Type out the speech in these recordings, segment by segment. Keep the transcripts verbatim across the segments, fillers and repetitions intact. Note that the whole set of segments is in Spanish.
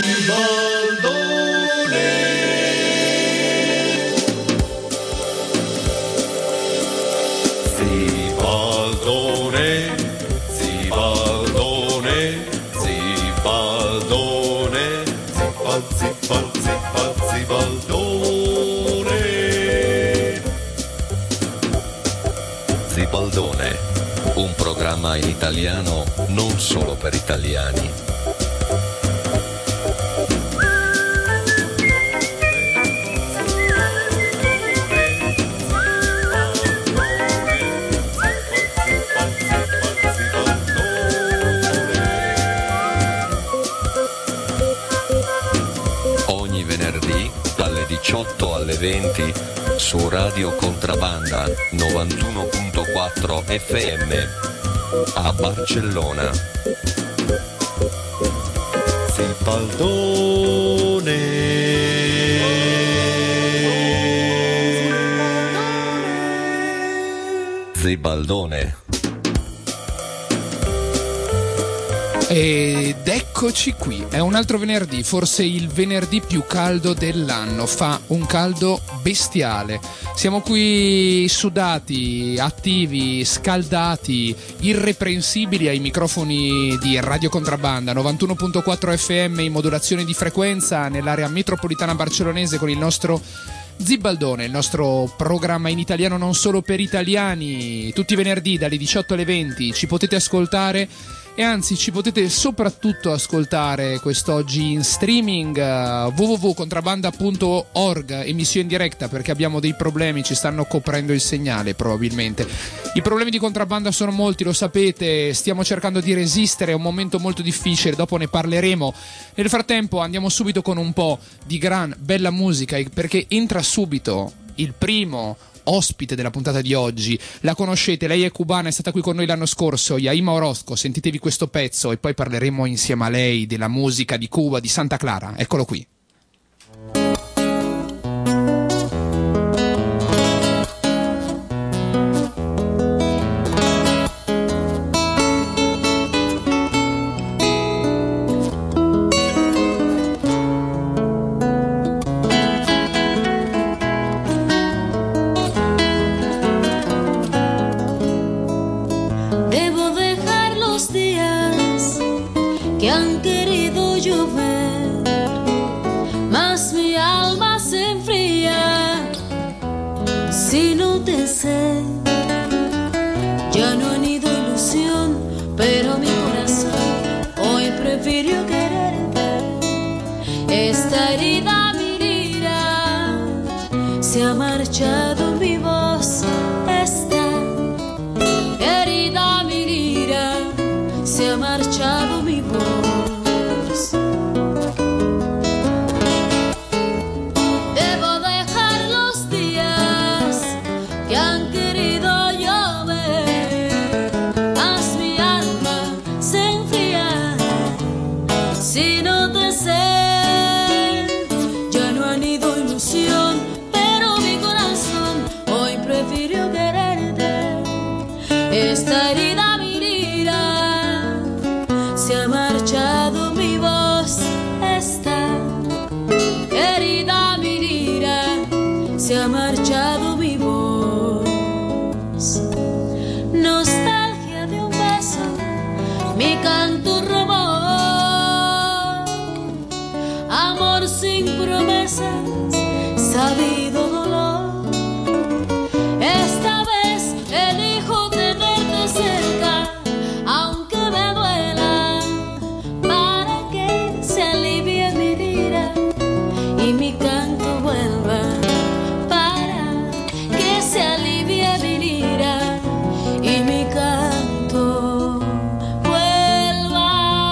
Zibaldone, un programma in italiano non solo per italiani. Ogni venerdì dalle diciotto alle venti su Radio Contrabanda novantuno virgola quattro F M a Barcellona. Zibaldone. Zibaldone. Ed eccoci qui, è un altro venerdì, forse il venerdì più caldo dell'anno, fa un caldo bestiale. Siamo qui sudati, attivi, scaldati, irreprensibili ai microfoni di Radio Contrabanda novantuno virgola quattro F M in modulazione di frequenza nell'area metropolitana barcellonese con il nostro Zibaldone, il nostro programma in italiano non solo per italiani. Tutti i venerdì dalle diciotto alle venti ci potete ascoltare. E anzi ci potete soprattutto ascoltare quest'oggi in streaming uh, w w w punto contrabanda punto org, emissione in diretta perché abbiamo dei problemi, ci stanno coprendo il segnale probabilmente. I problemi di Contrabanda sono molti, lo sapete, stiamo cercando di resistere, è un momento molto difficile, dopo ne parleremo. Nel frattempo andiamo subito con un po' di gran bella musica perché entra subito il primo ospite della puntata di oggi. La conoscete, lei è cubana, è stata qui con noi l'anno scorso, Yaima Orozco. Sentitevi questo pezzo e poi parleremo insieme a lei della musica di Cuba, di Santa Clara. Eccolo qui. Ya no han ido ilusión, pero mi corazón hoy prefirió quererte. Esta herida mi herida, se ha marchado mi voz. Esta herida mi herida, se ha marchado mi voz. Debo dejar los días que han querido llover, haz mi alma se enfría si no te sé. Ya no han ido ilusión, pero mi corazón hoy prefirió quererte. Esta herida mi herida, se ha marchado mi voz. Esta herida mi herida, se ha marchado mi voz. Nostalgia de un beso, mi canto robó. Amor sin promesas, sabido dolor. Esta vez elijo tenerte cerca, aunque me duela, para que se alivie mi herida y mi canto vuelva. Para que se alivie mi herida y mi canto vuelva.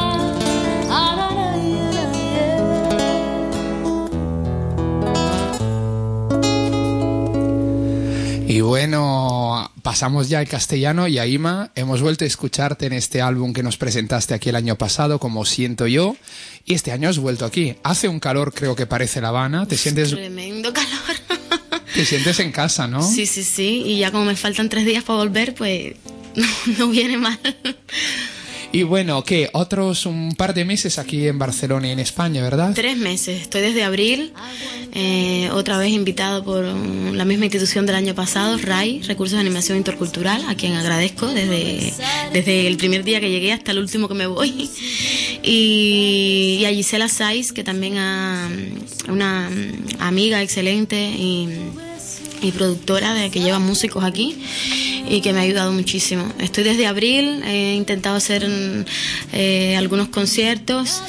Y bueno, pasamos ya al castellano. Yaima, hemos vuelto a escucharte en este álbum que nos presentaste aquí el año pasado, Como Siento Yo, y este año has vuelto aquí. Hace un calor, creo que parece La Habana. Te sientes... Tremendo calor. Te sientes en casa, ¿no? Sí, sí, sí. Y ya como me faltan tres días para volver, pues no, no viene mal. Y bueno, ¿qué? Otros un par de meses aquí en Barcelona y en España, ¿verdad? Tres meses. Estoy desde abril, eh, otra vez invitado por um, la misma institución del año pasado, R A I, Recursos de Animación Intercultural, a quien agradezco desde, desde el primer día que llegué hasta el último que me voy. Y, y a Gisela Saiz, que también a una amiga excelente y, y productora de que lleva músicos aquí y que me ha ayudado muchísimo. Estoy desde abril, he intentado hacer eh, algunos conciertos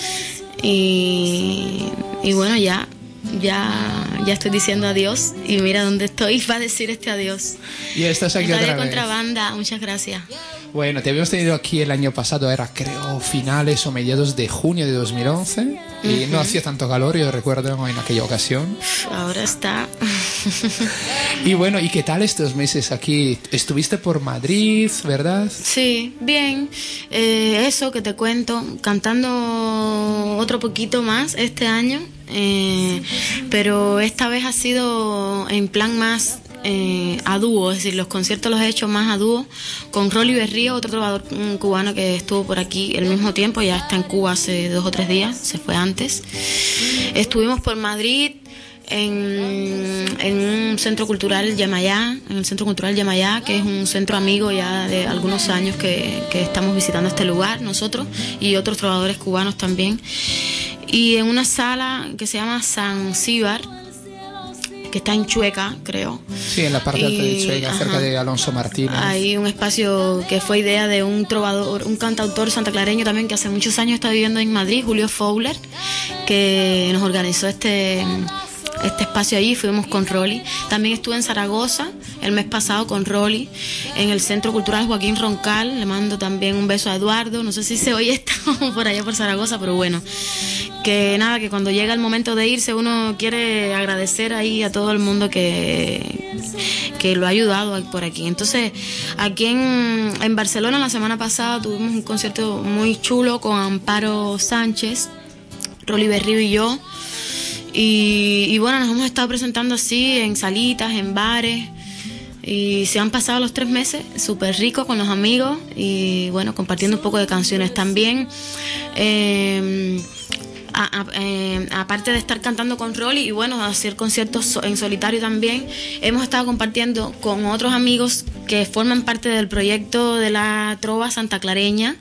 y, y bueno, ya, ya, ya estoy diciendo adiós y mira dónde estoy para decir este adiós. Y estás aquí Radio otra vez. Contrabanda, muchas gracias. Bueno, te habíamos tenido aquí el año pasado, era creo finales o mediados de junio de dos mil once y uh-huh. no hacía tanto calor, yo recuerdo en aquella ocasión. Ahora está. Y bueno, ¿y qué tal estos meses aquí? Estuviste por Madrid, ¿verdad? Sí, bien. Eh, eso que te cuento, cantando otro poquito más este año, eh, pero esta vez ha sido en plan más Eh, a dúo, es decir, los conciertos los he hecho más a dúo con Rolly Berrío, otro trovador cubano que estuvo por aquí al mismo tiempo, ya está en Cuba hace dos o tres días, se fue antes. Estuvimos por Madrid en, en un centro cultural Yemayá, en el centro cultural Yemayá, que es un centro amigo ya de algunos años que, que estamos visitando este lugar nosotros y otros trovadores cubanos también, y en una sala que se llama Zanzíbar, que está en Chueca, creo. Sí, en la parte alta de Chueca, ajá, cerca de Alonso Martínez. Hay un espacio que fue idea de un trovador, un cantautor santaclareño también que hace muchos años está viviendo en Madrid, Julio Fowler, que nos organizó este este espacio allí. Fuimos con Rolly. También estuve en Zaragoza el mes pasado con Rolly, en el Centro Cultural Joaquín Roncal. Le mando también un beso a Eduardo. No sé si se oye esto por allá por Zaragoza, pero bueno, que nada, que cuando llega el momento de irse uno quiere agradecer ahí a todo el mundo que, que lo ha ayudado por aquí. Entonces, aquí en, en Barcelona la semana pasada tuvimos un concierto muy chulo con Amparo Sánchez, Rolly Berrío y yo. Y, y bueno, nos hemos estado presentando así en salitas, en bares, y se han pasado los tres meses súper ricos con los amigos y bueno, compartiendo un poco de canciones también. Eh, A, a, eh, aparte de estar cantando con Rolly y bueno, hacer conciertos en solitario también, hemos estado compartiendo con otros amigos que forman parte del proyecto de la trova santaclareña,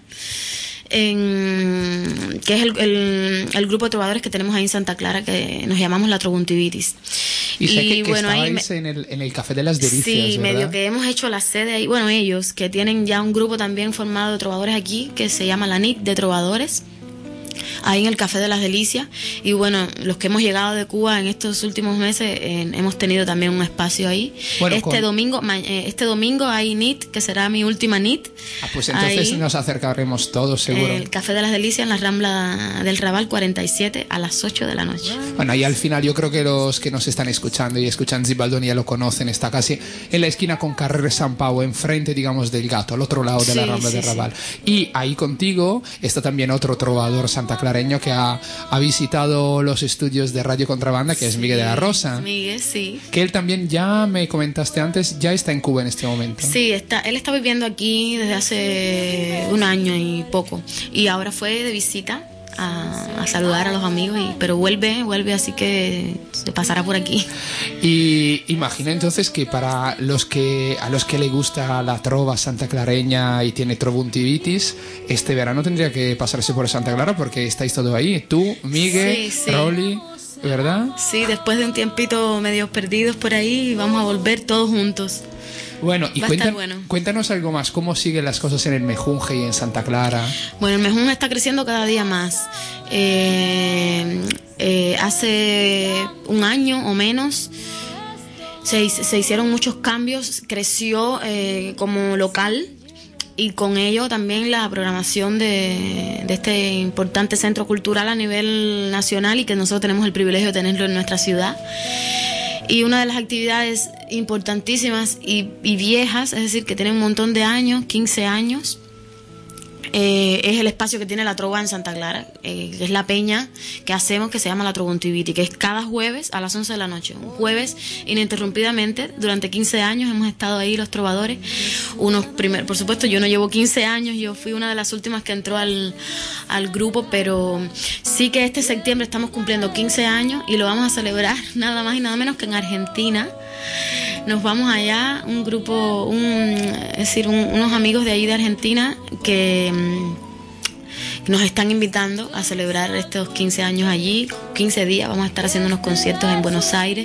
en, que es el, el, el grupo de trovadores que tenemos ahí en Santa Clara, que nos llamamos la Trovuntivitis. Y sé y que, que bueno, estabais ahí me, en, el, en el Café de las Delicias, sí, ¿verdad? Medio que hemos hecho la sede ahí, bueno, ellos que tienen ya un grupo también formado de trovadores aquí, que se llama la N I T de Trovadores, ahí en el Café de las Delicias. Y bueno, los que hemos llegado de Cuba en estos últimos meses eh, hemos tenido también un espacio ahí. Bueno, este con... domingo ma, eh, este domingo hay N I T, que será mi última N I T. Ah, pues entonces ahí nos acercaremos todos, seguro. El Café de las Delicias en la Rambla del Raval cuarenta y siete a las ocho de la noche. Bueno, y al final yo creo que los que nos están escuchando y escuchan Zibaldoni ya lo conocen. Está casi en la esquina con Carrer San Pau, enfrente, digamos, del Gato, al otro lado de sí, la Rambla sí, del Raval. Sí. Y ahí contigo está también otro trovador santaclareño que ha, ha visitado los estudios de Radio Contrabanda, que es Miguel sí, de la Rosa. Miguel, sí. Que él también, ya me comentaste antes, ya está en Cuba en este momento. Sí, está, él está viviendo aquí desde hace un año y poco. Y ahora fue de visita a, a saludar a los amigos, y, pero vuelve, vuelve, así que se pasará por aquí. Y imagina entonces que para los que a los que le gusta la trova santaclareña y tiene trovuntivitis, este verano tendría que pasarse por Santa Clara, porque estáis todo ahí, tú, Miguel, sí, sí. Rolly, ¿verdad? Sí, después de un tiempito medio perdidos por ahí, vamos a volver todos juntos. Bueno, y cuéntan, bueno. cuéntanos algo más, ¿cómo siguen las cosas en el Mejunje y en Santa Clara? Bueno, el Mejunje está creciendo cada día más. Eh, eh, hace un año o menos se, se hicieron muchos cambios, creció eh, como local, y con ello también la programación de, de este importante centro cultural a nivel nacional, y que nosotros tenemos el privilegio de tenerlo en nuestra ciudad. Y una de las actividades importantísimas y, y viejas, es decir, que tienen un montón de años, quince años, Eh, es el espacio que tiene la Trova en Santa Clara, eh, que es la peña que hacemos, que se llama la Trovontiviti, que es cada jueves a las once de la noche. Un jueves ininterrumpidamente, durante quince años hemos estado ahí los trovadores. Unos primer, por supuesto, yo no llevo quince años, yo fui una de las últimas que entró al, al grupo, pero sí que este septiembre estamos cumpliendo quince años y lo vamos a celebrar nada más y nada menos que en Argentina. Nos vamos allá, un grupo, un, es decir, un, unos amigos de allí de Argentina que, que nos están invitando a celebrar estos quince años allí, quince días, vamos a estar haciendo unos conciertos en Buenos Aires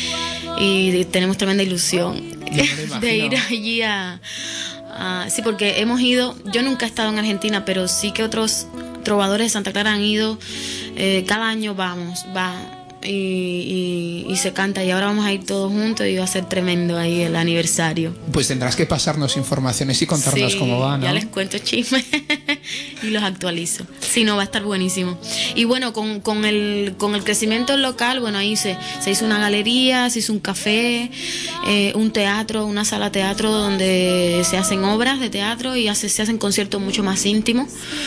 y tenemos tremenda ilusión de ir allí a, a... Sí, porque hemos ido, yo nunca he estado en Argentina, pero sí que otros trovadores de Santa Clara han ido, eh, cada año vamos, va... Y, y, y se canta, y ahora vamos a ir todos juntos y va a ser tremendo ahí el aniversario. Pues tendrás que pasarnos informaciones y contarnos sí, cómo va, ¿no? Ya les cuento chismes y los actualizo. Sí, no, va a estar buenísimo. Y bueno, con, con, el, con el crecimiento local, bueno, ahí se, se hizo una galería, se hizo un café, eh, un teatro, una sala teatro donde se hacen obras de teatro y hace, se hacen conciertos mucho más íntimos.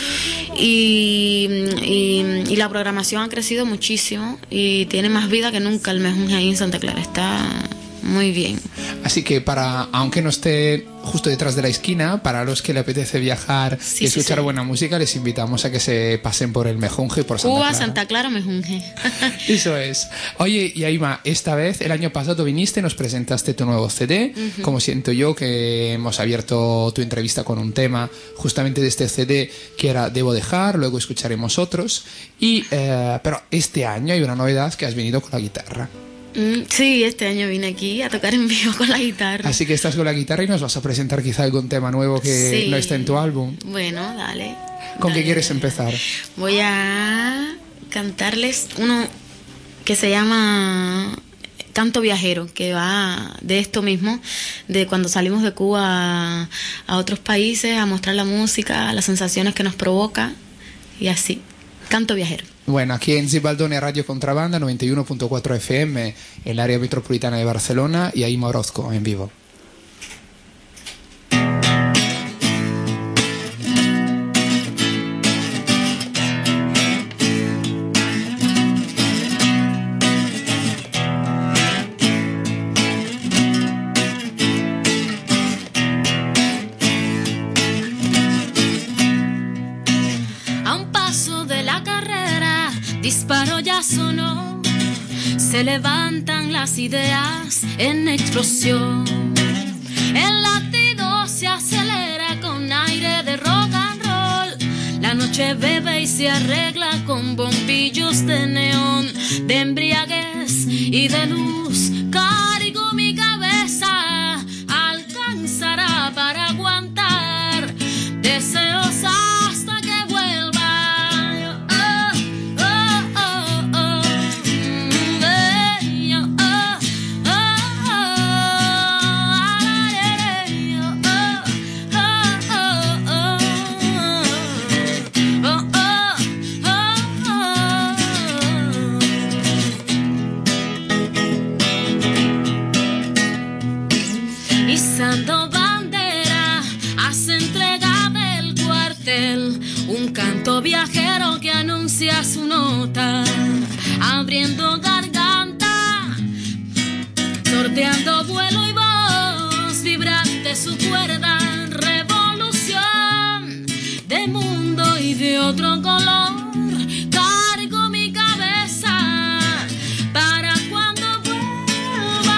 Y, y, y la programación ha crecido muchísimo y tiene más vida que nunca el Mejunje ahí en Santa Clara. Está muy bien. Así que para, aunque no esté justo detrás de la esquina, para los que le apetece viajar sí, y escuchar sí, sí. buena música, les invitamos a que se pasen por el Mejunje y por Santa Cuba, Clara. Santa Clara, Mejunje. Eso es. Oye, y Aima, esta vez, el año pasado viniste, nos presentaste tu nuevo C D, uh-huh. Como siento yo, que hemos abierto tu entrevista con un tema justamente de este C D que era Debo dejar, luego escucharemos otros, y eh, pero este año hay una novedad, que has venido con la guitarra. Sí, este año vine aquí a tocar en vivo con la guitarra. Así que estás con la guitarra y nos vas a presentar quizá algún tema nuevo que sí. no está en tu álbum. Bueno, dale. ¿Con dale, qué quieres dale. empezar? Voy a cantarles uno que se llama Canto Viajero, que va de esto mismo, de cuando salimos de Cuba a, a otros países a mostrar la música, las sensaciones que nos provoca y así. Canto Viajero. Bueno, aquí en Zibaldone Radio Contrabanda, noventa y uno punto cuatro F M, el área metropolitana de Barcelona, y Aima Orozco en vivo. Disparo ya sonó, se levantan las ideas en explosión. El latido se acelera con aire de rock and roll. La noche bebe y se arregla con bombillos de neón, de embriaguez y de luz. Cargo mi cabeza, alcanzará para aguantar deseos hasta que vuelva. Izando bandera, hace entrega del cuartel, un canto viajero que anuncia su nota, abriendo garganta, sorteando vuelo y voz, vibrante su cuerda, revolución de mundo y de otro color. Cargo mi cabeza para cuando vuelva.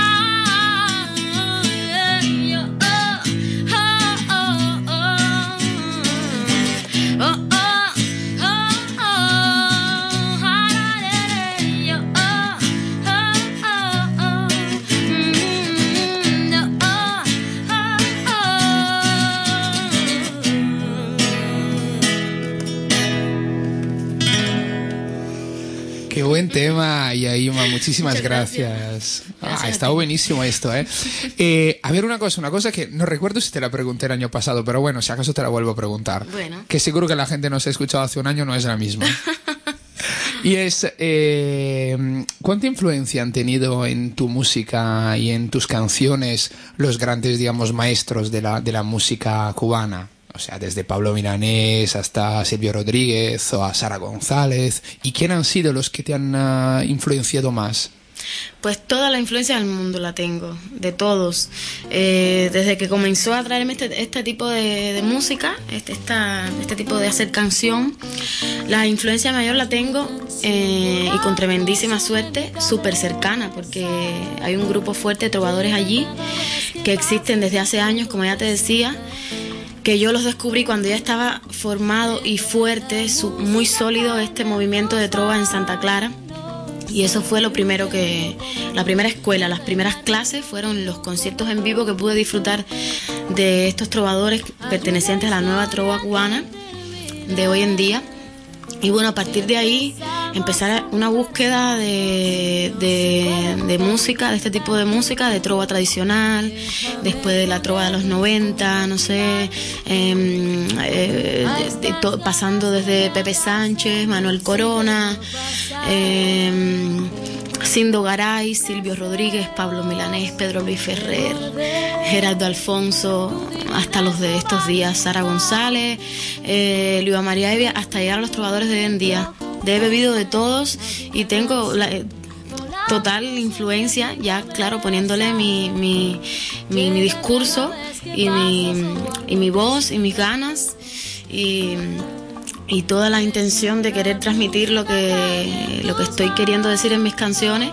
Qué buen tema, y Aima, muchísimas Muchas gracias. gracias. Ah, Gracias ha a estado ti. buenísimo esto, ¿eh? ¿eh? A ver, una cosa, una cosa que no recuerdo si te la pregunté el año pasado, pero bueno, si acaso te la vuelvo a preguntar. Bueno. Que seguro que la gente nos ha escuchado hace un año, no es la misma. Y es, eh, ¿cuánta influencia han tenido en tu música y en tus canciones los grandes, digamos, maestros de la, de la música cubana? o sea, desde Pablo Milanés hasta Silvio Rodríguez o a Sara González. ¿Y quién han sido los que te han uh, influenciado más? Pues toda la influencia del mundo la tengo, de todos. Eh, desde que comenzó a traerme este, este tipo de, de música, este, esta, este tipo de hacer canción, la influencia mayor la tengo eh, y con tremendísima suerte, súper cercana, porque hay un grupo fuerte de trovadores allí que existen desde hace años, como ya te decía, que yo los descubrí cuando ya estaba formado y fuerte, su, muy sólido este movimiento de trova en Santa Clara. Y eso fue lo primero que, la primera escuela, las primeras clases fueron los conciertos en vivo que pude disfrutar de estos trovadores pertenecientes a la nueva trova cubana de hoy en día. Y bueno, a partir de ahí empezar una búsqueda de, de, de música, de este tipo de música, de trova tradicional, después de la trova de los noventa, no sé, eh, eh, de, de to, pasando desde Pepe Sánchez, Manuel Corona, eh, Cindo Garay, Silvio Rodríguez, Pablo Milanés, Pedro Luis Ferrer, Gerardo Alfonso, hasta los de estos días, Sara González, eh, Luisa María Evia, hasta llegar a los trovadores de hoy en día. He bebido de todos y tengo la eh, total influencia, ya claro, poniéndole mi, mi, mi, mi discurso y mi, y mi voz y mis ganas y, y toda la intención de querer transmitir lo que, lo que estoy queriendo decir en mis canciones,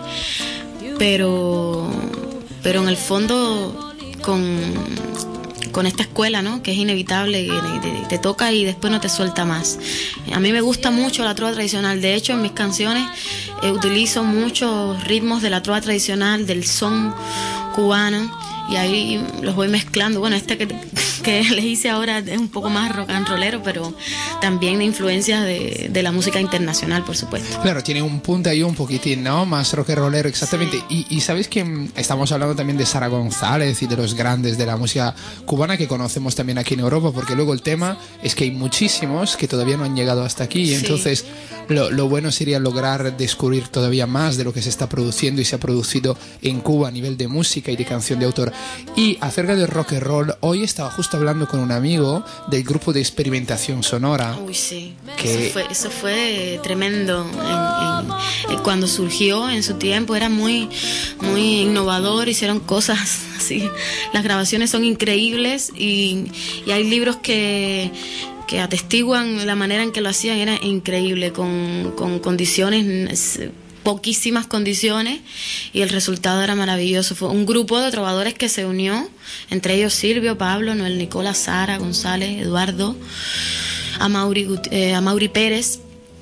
pero, pero en el fondo con... con esta escuela, ¿no? Que es inevitable, que te, te toca y después no te suelta más. A mí me gusta mucho la trova tradicional. De hecho, en mis canciones eh, utilizo muchos ritmos de la trova tradicional, del son cubano, y ahí los voy mezclando. Bueno, este que, que les hice ahora es un poco más rock and rollero, pero también de influencias de, de la música internacional, por supuesto. Claro, tiene un punto ahí un poquitín, ¿no? Más rock and rollero, exactamente. Sí. Y, y sabes que estamos hablando también de Sara González y de los grandes de la música cubana que conocemos también aquí en Europa, porque luego el tema es que hay muchísimos que todavía no han llegado hasta aquí, y sí. Entonces lo, lo bueno sería lograr descubrir todavía más de lo que se está produciendo y se ha producido en Cuba a nivel de música y de canción de autor. Y acerca del rock and roll, hoy estaba justo hablando con un amigo del grupo de experimentación sonora. Uy, sí, que... eso, fue, eso fue tremendo. En, en, cuando surgió en su tiempo era muy, muy innovador, hicieron cosas así. Las grabaciones son increíbles y, y hay libros que... que atestiguan la manera en que lo hacían, era increíble, con, con condiciones, poquísimas condiciones, y el resultado era maravilloso. Fue un grupo de trovadores que se unió, entre ellos Silvio, Pablo, Noel Nicola, Sara González, Eduardo, Amaury, eh, Amaury Pérez,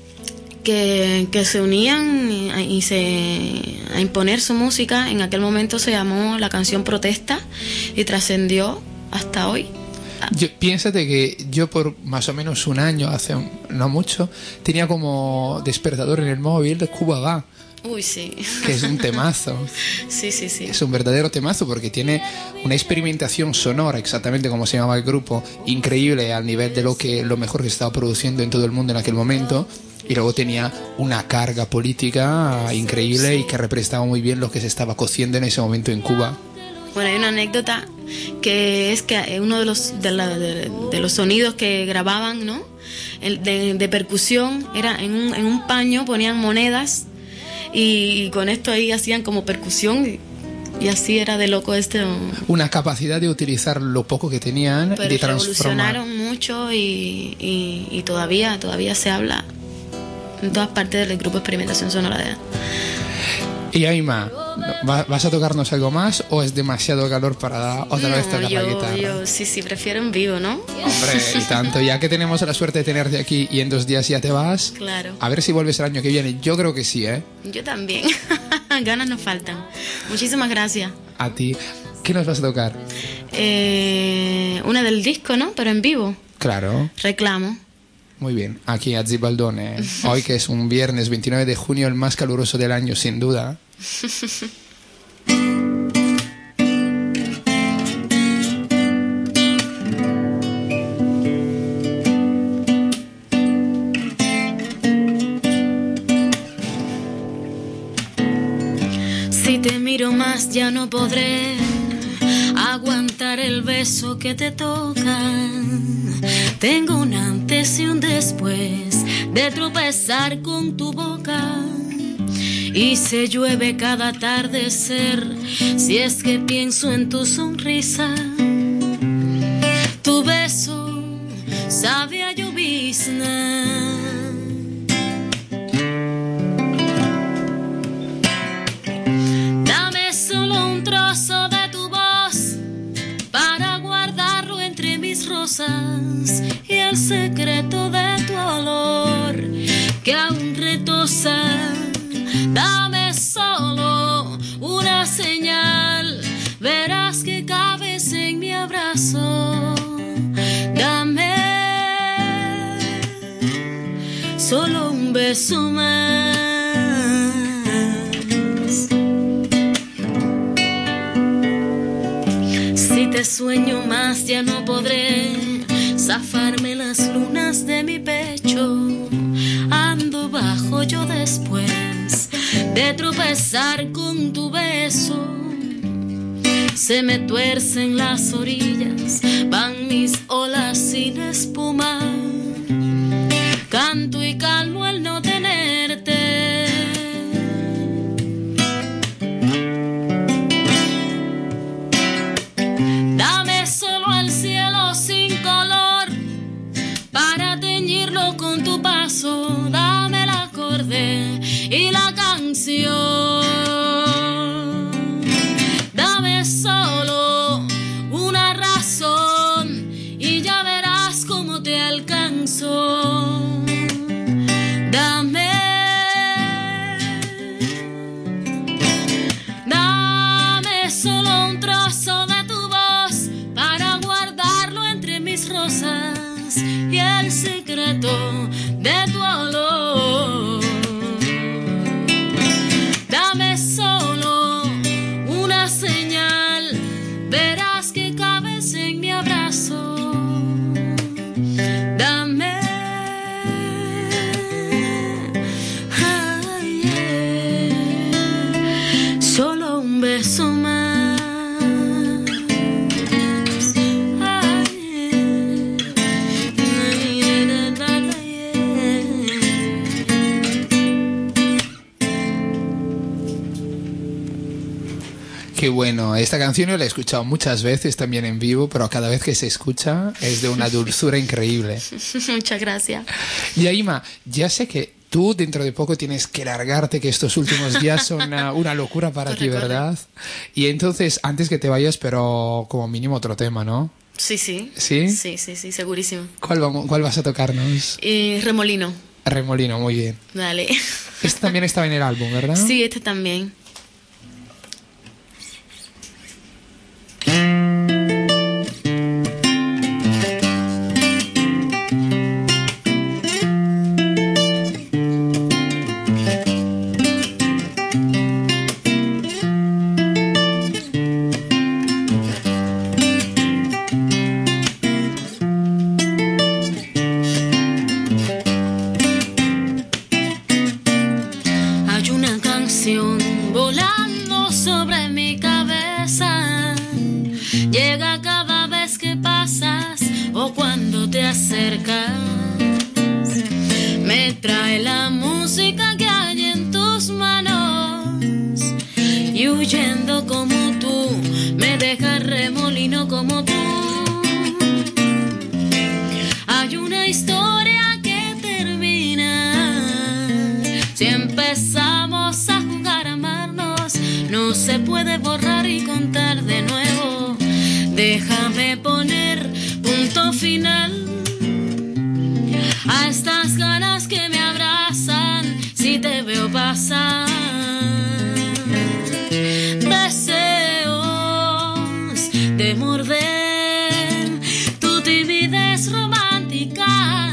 que, que se unían y, y se, a imponer su música. En aquel momento se llamó la canción Protesta y trascendió hasta hoy. Yo, piénsate que yo por más o menos un año, hace un, no mucho, tenía como despertador en el móvil de Cuba Va. Uy, sí. Que es un temazo. Sí, sí, sí. Es un verdadero temazo porque tiene una experimentación sonora, exactamente como se llamaba el grupo, increíble al nivel de lo que lo mejor que se estaba produciendo en todo el mundo en aquel momento. Y luego tenía una carga política increíble, sí, y que representaba muy bien lo que se estaba cociendo en ese momento en Cuba. Bueno, hay una anécdota que es que uno de los de, la, de, de los sonidos que grababan, ¿no? El de, de percusión era en un, en un paño ponían monedas y, y con esto ahí hacían como percusión y, y así era de loco este. Una capacidad de utilizar lo poco que tenían, pero de transformar. Revolucionaron mucho y, y, y todavía todavía se habla en todas partes del grupo de experimentación sonora de... Y Aima, ¿vas a tocarnos algo más o es demasiado calor para otra no, vez tocar yo, la guitarra? Yo sí, sí, prefiero en vivo, ¿no? Hombre, y tanto, ya que tenemos la suerte de tenerte aquí y en dos días ya te vas, claro. A ver si vuelves el año que viene. Yo creo que sí, ¿eh? Yo también. Ganas nos faltan. Muchísimas gracias. A ti. ¿Qué nos vas a tocar? Eh, una del disco, ¿no? Pero en vivo. Claro. Reclamo. Muy bien, aquí a Zibaldone, hoy que es un viernes veintinueve de junio, el más caluroso del año, sin duda. Si te miro más ya no podré aguantar el beso que te toca. Tengo un antes y un después de tropezar con tu boca. Y se llueve cada atardecer si es que pienso en tu sonrisa. Tu beso sabe a llovizna. Dame solo un trozo de tu voz para guardarlo entre mis rosas y el secreto de tu olor que aún retosa. Dame solo una señal, verás que cabes en mi abrazo. Dame solo un beso más. Si te sueño más ya no podré zafarme las lunas de mi pecho. Ando bajo yo después de tropezar con tu beso. Se me tuercen las orillas, van mis olas sin espuma. Canto y calmo el no tenerte. Dame solo el cielo sin color para teñirlo con tu paso. Dame el acorde y la canción. Dame solo una razón y ya verás cómo te alcanzo. Dame, dame solo un trozo de tu voz para guardarlo entre mis rosas y el secreto de tu olor. Dame solo una señal, verás que cabes en mi abrazo. Dame ay, yeah, solo un beso más. Ay, Qué bueno, esta canción yo la he escuchado muchas veces también en vivo, pero cada vez que se escucha es de una dulzura increíble. Muchas gracias. Yaima, ya sé que tú dentro de poco tienes que largarte, que estos últimos días son una, una locura para corre, ti, ¿verdad? Corre. Y entonces, antes que te vayas, pero como mínimo otro tema, ¿no? Sí, sí. ¿Sí? Sí, sí, sí, segurísimo. ¿Cuál, vamos, cuál vas a tocarnos? Y Remolino. Remolino, muy bien. Dale. Este también estaba en el álbum, ¿verdad? Sí, este también. Volando sobre mi cabeza, llega cada vez que pasas o cuando te acercas. Me trae la música que hay en tus manos y huyendo como tú, me deja remolino como tú. Hay una historia que termina si empezamos a jugar a amarnos, no se puede borrar y contar de nuevo. Déjame poner punto final a estas ganas que me abrazan si te veo pasar. Deseos de morder tu timidez romántica,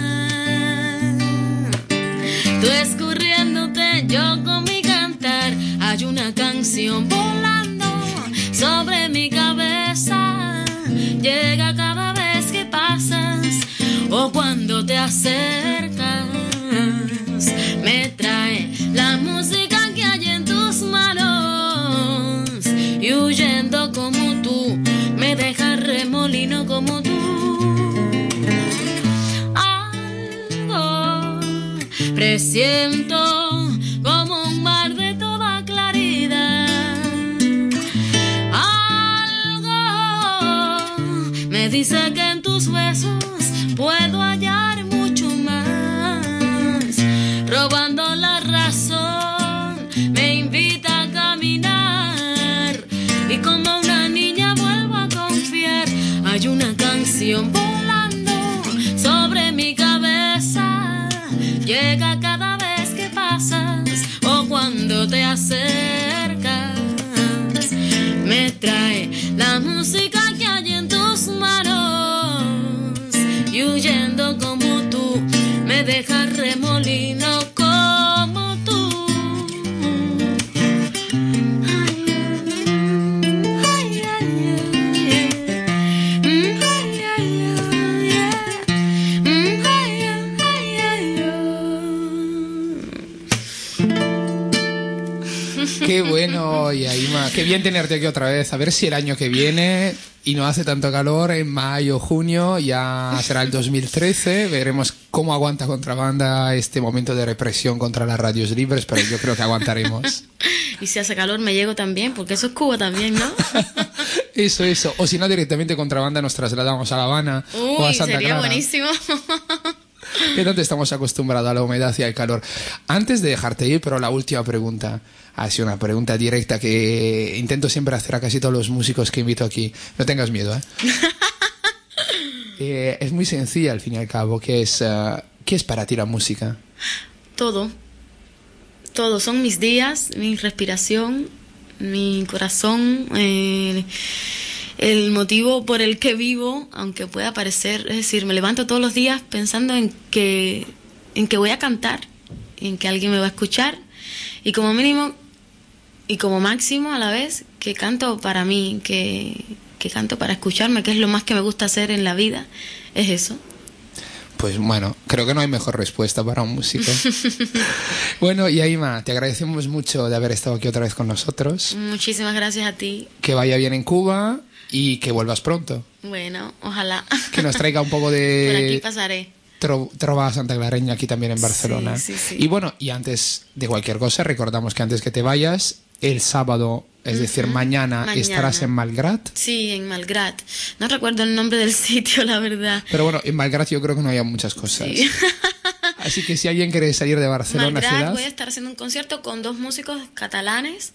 tú escurriéndote, yo con mi cantar. Hay una canción volando sobre mi cabeza, llega cada vez que pasas o cuando te acercas. Me trae la música que hay en tus manos y huyendo como tú, me siento como un mar de toda claridad. Algo me dice que en tus besos puedo hallar mucho más. Robando la razón me invita a caminar, y como una niña vuelvo a confiar. Hay una canción volando sobre mi cabeza, llega cada vez que pasas o cuando te acercas. Me trae la música que hay en tus manos, y huyendo como tú me deja remolino como tú. Ay, ay, ay, ay, ay, ay, ay, ay, ay, ay. Qué bueno, Yaima. Qué bien tenerte aquí otra vez. A ver si el año que viene, y no hace tanto calor, en mayo, junio, ya será el dos mil trece. Veremos cómo aguanta Contrabanda este momento de represión contra las radios libres, pero yo creo que aguantaremos. Y si hace calor me llego también, porque eso es Cuba también, ¿no? Eso, eso. O si no, directamente Contrabanda nos trasladamos a La Habana. Uy, o a Santa sería Clara. buenísimo. Que tanto estamos acostumbrados a la humedad y al calor. Antes de dejarte ir, pero la última pregunta, ha sido una pregunta directa que intento siempre hacer a casi todos los músicos que invito aquí. No tengas miedo, ¿eh? eh es muy sencilla al fin y al cabo. ¿Qué es, uh, ¿qué es para ti la música? Todo. Todo. Son mis días, mi respiración, mi corazón, eh, el motivo por el que vivo, aunque pueda parecer, es decir, me levanto todos los días pensando en que, en que voy a cantar, en que alguien me va a escuchar, y como mínimo y como máximo a la vez, que canto para mí, que, que canto para escucharme, que es lo más que me gusta hacer en la vida, es eso. Pues bueno, creo que no hay mejor respuesta para un músico. Bueno, Yaima, te agradecemos mucho de haber estado aquí otra vez con nosotros. Muchísimas gracias a ti. Que vaya bien en Cuba y que vuelvas pronto. Bueno, ojalá. Que nos traiga un poco de... Por aquí pasaré. Tro, trova santaclareña aquí también en Barcelona. Sí, sí, sí. Y bueno, y antes de cualquier cosa, recordamos que antes que te vayas, el sábado, es decir, uh-huh. mañana, mañana estarás en Malgrat. Sí, en Malgrat. No recuerdo el nombre del sitio, la verdad. Pero bueno, en Malgrat yo creo que no hay muchas cosas. Sí. Así que si alguien quiere salir de Barcelona, Malgrat, ciudad... voy a estar haciendo un concierto con dos músicos catalanes,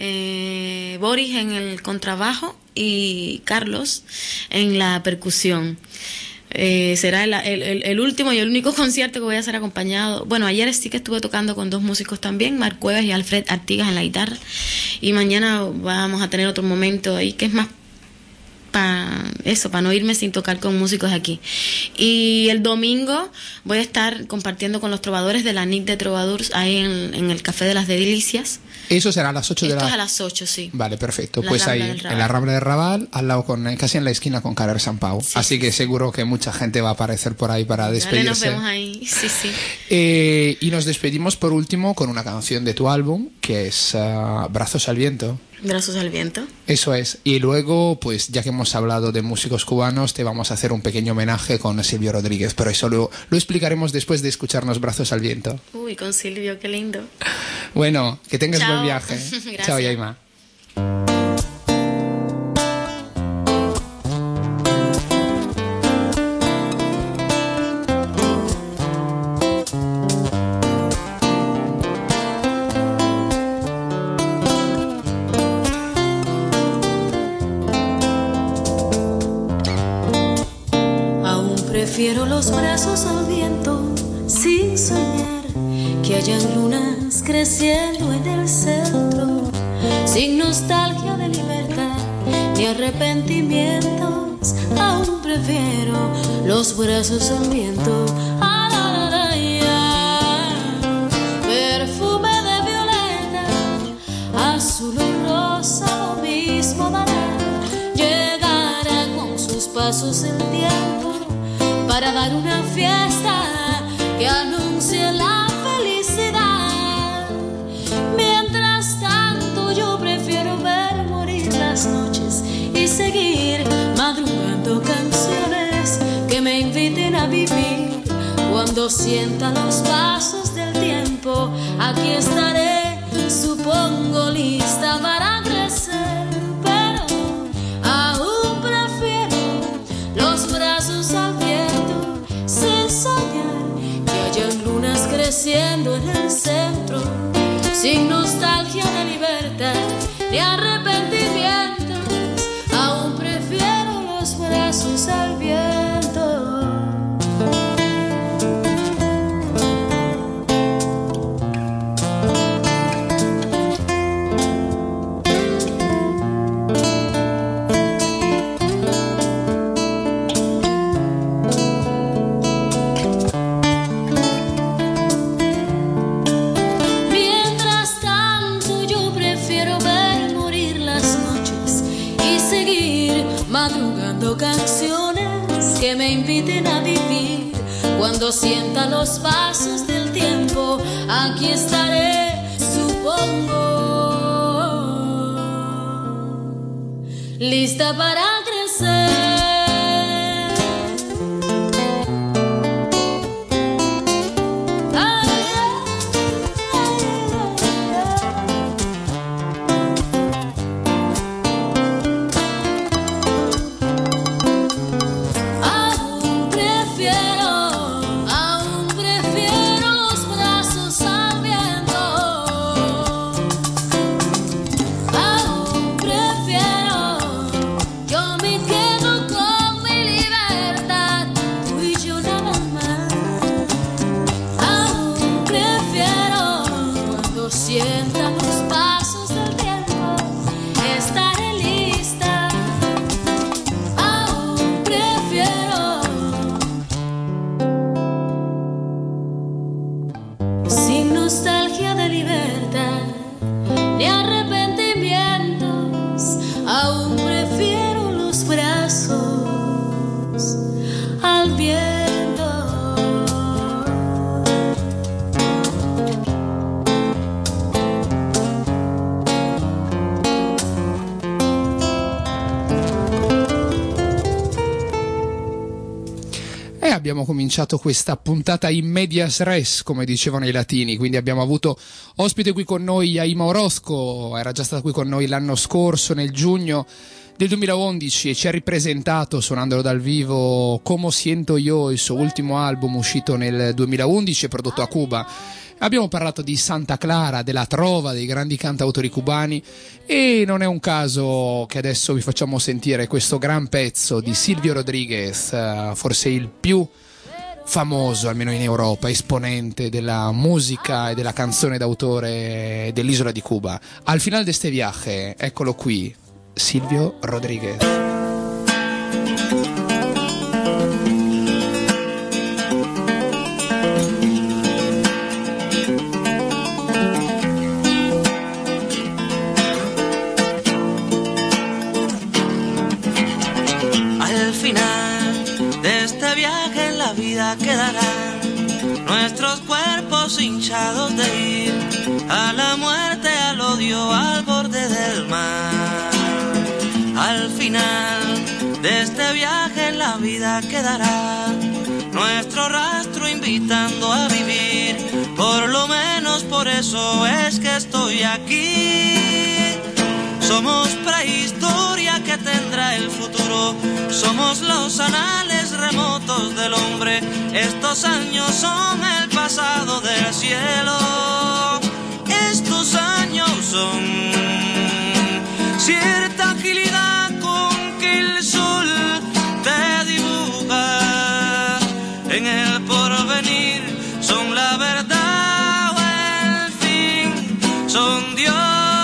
eh, Boris en el contrabajo y Carlos en la percusión. Eh, será el, el, el último y el único concierto que voy a hacer acompañado. Bueno, ayer sí que estuve tocando con dos músicos también, Marc Cuevas y Alfred Artigas en la guitarra, y mañana vamos a tener otro momento ahí que es más para eso, para no irme sin tocar con músicos aquí. Y el domingo voy a estar compartiendo con los trovadores de la N I C de Trovadors ahí en, en el Café de las Delicias. Eso será a las ocho de la... Esto es a las ocho, sí. Vale, perfecto. La pues Rambla ahí, en la Rambla de Raval, al lado con, casi en la esquina con Carrer Sant Pau. Sí, Así sí, que sí. seguro que mucha gente va a aparecer por ahí para despedirse. Vale, nos vemos ahí, sí, sí. Eh, y nos despedimos por último con una canción de tu álbum, que es uh, Brazos al Viento. Brazos al Viento. Eso es. Y luego, pues ya que hemos hablado de músicos cubanos, te vamos a hacer un pequeño homenaje con Silvio Rodríguez. Pero eso lo, lo explicaremos después de escucharnos Brazos al Viento. Uy, con Silvio, qué lindo. Bueno, que tengas Chao. buen viaje. Gracias. Chao, Yaima. Prefiero los brazos al viento sin soñar que hayan lunas creciendo en el centro, sin nostalgia de libertad ni arrepentimientos. Aún prefiero los brazos al viento. Ah, la, la, la, ya. Perfume de violeta, azul o rosa, lo mismo dará. Llegará con sus pasos el tiempo para dar una fiesta que anuncie la felicidad. Mientras tanto yo prefiero ver morir las noches y seguir madrugando canciones que me inviten a vivir cuando sienta los pasos del tiempo. tiempo, aquí estaré, supongo, lista para crecer, pero aún prefiero los brazos abiertos, sin soñar que hayan lunas creciendo en el centro, sin nostalgia de libertad ni arrepentimientos, aún prefiero los brazos al viento. Madrugando canciones que me inviten a vivir. Cuando sienta los pasos del tiempo, aquí estaré, supongo, lista para crecer. Sienta los pasos del tiempo, estaré lista, aún prefiero, sin nostalgia de libertad ni arrepentimientos, aún prefiero los brazos al viento. Abbiamo cominciato questa puntata in medias res, come dicevano i latini, quindi abbiamo avuto ospite qui con noi Aima Orozco, era già stata qui con noi l'anno scorso, nel giugno del duemilaundici, e ci ha ripresentato suonandolo dal vivo Como Siento Yo, il suo ultimo album uscito nel duemilaundici e prodotto a Cuba. Abbiamo parlato di Santa Clara, della trova, dei grandi cantautori cubani, e non è un caso che adesso vi facciamo sentire questo gran pezzo di Silvio Rodríguez, forse il più famoso, almeno in Europa, esponente della musica e della canzone d'autore dell'isola di Cuba. Al final de este viaje, eccolo qui, Silvio Rodríguez. Quedarán nuestros cuerpos hinchados de ir a la muerte, al odio, al borde del mar. Al final de este viaje en la vida quedará nuestro rastro invitando a vivir. Por lo menos por eso es que estoy aquí. Somos prehistoria que tendrá el futuro. Somos los anales remotos del hombre. Estos años son el pasado del cielo. Estos años son cierta agilidad con que el sol te dibuja. En el porvenir son la verdad o el fin. Son Dios.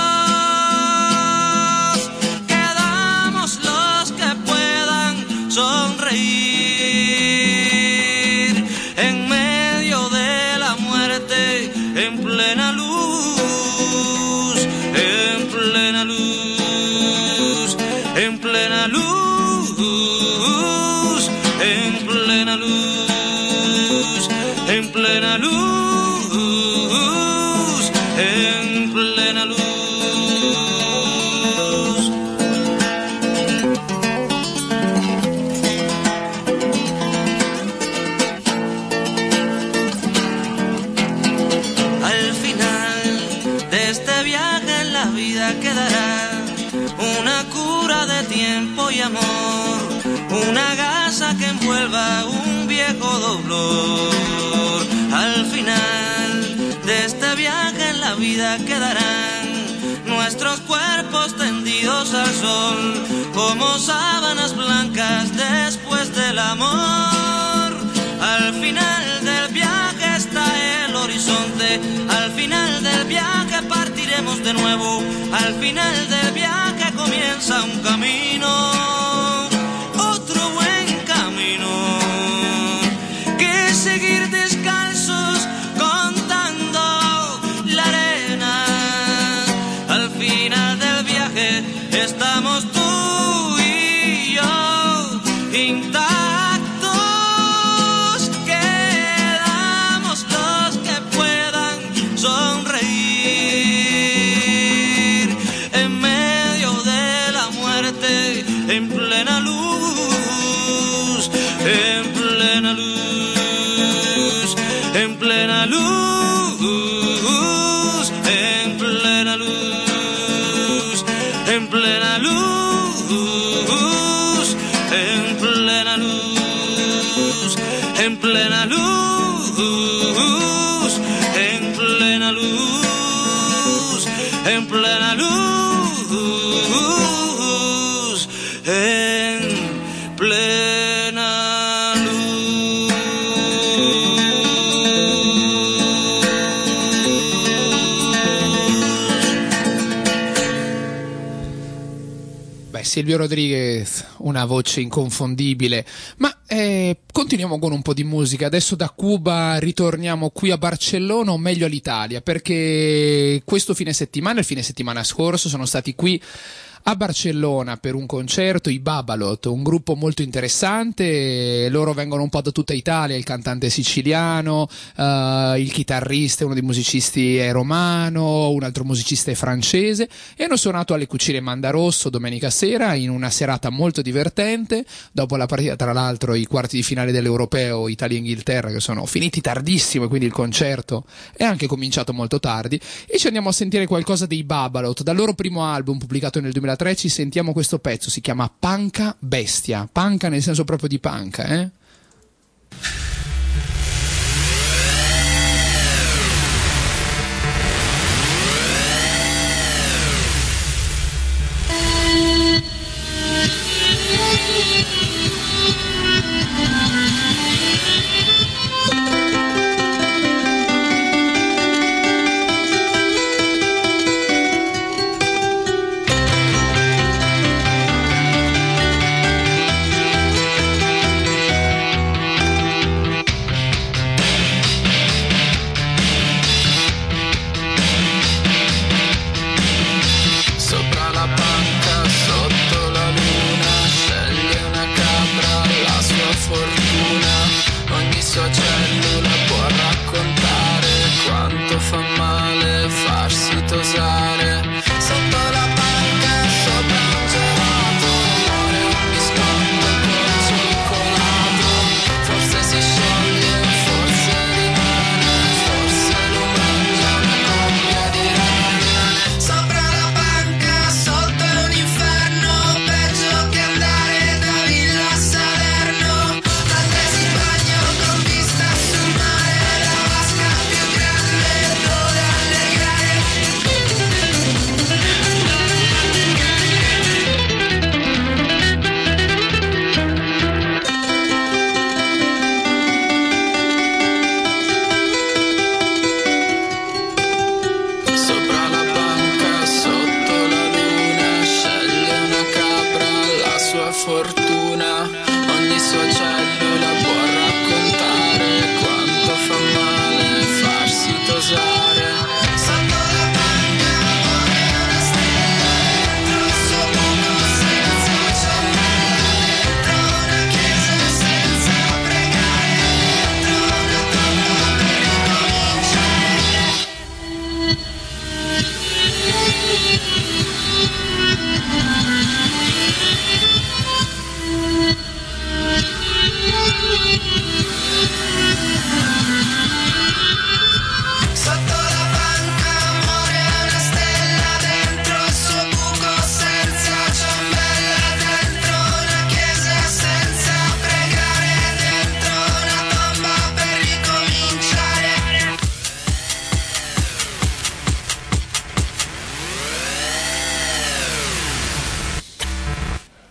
Sonreír en medio de la muerte, en plena luz, en plena luz. vida quedará una cura de tiempo y amor, una gasa que envuelva un viejo dolor. Al final de este viaje en la vida quedarán nuestros cuerpos tendidos al sol, como sábanas blancas después del amor. Al final del viaje está el horizonte, al final del viaje partiremos de nuevo, al final del viaje comienza un camino, otro buen camino, que seguir descalzos contando la arena. Al final del viaje estamos tú y yo intactos. En plena luz, en plena luz, en plena luz, en plena luz, en plena luz, en plena luz, en plena luz, en plena luz, en plena luz. En plena luz. Beh, Silvio Rodriguez, una voce inconfondibile, ma eh, continuiamo con un po' di musica. Adesso da Cuba ritorniamo qui a Barcellona, o meglio all'Italia, perché questo fine settimana, il fine settimana scorso, sono stati qui a Barcellona per un concerto i Babalot, un gruppo molto interessante. Loro vengono un po' da tutta Italia, il cantante è siciliano, uh, il chitarrista, uno dei musicisti è romano, un altro musicista è francese, e hanno suonato alle Cucine Mandarosso domenica sera in una serata molto divertente, dopo la partita, tra l'altro i quarti di finale dell'Europeo Italia-Inghilterra, che sono finiti tardissimo e quindi il concerto è anche cominciato molto tardi, e ci andiamo a sentire qualcosa dei Babalot dal loro primo album pubblicato nel duemilatré. Ci sentiamo questo pezzo, si chiama Panca Bestia, panca nel senso proprio di panca, eh?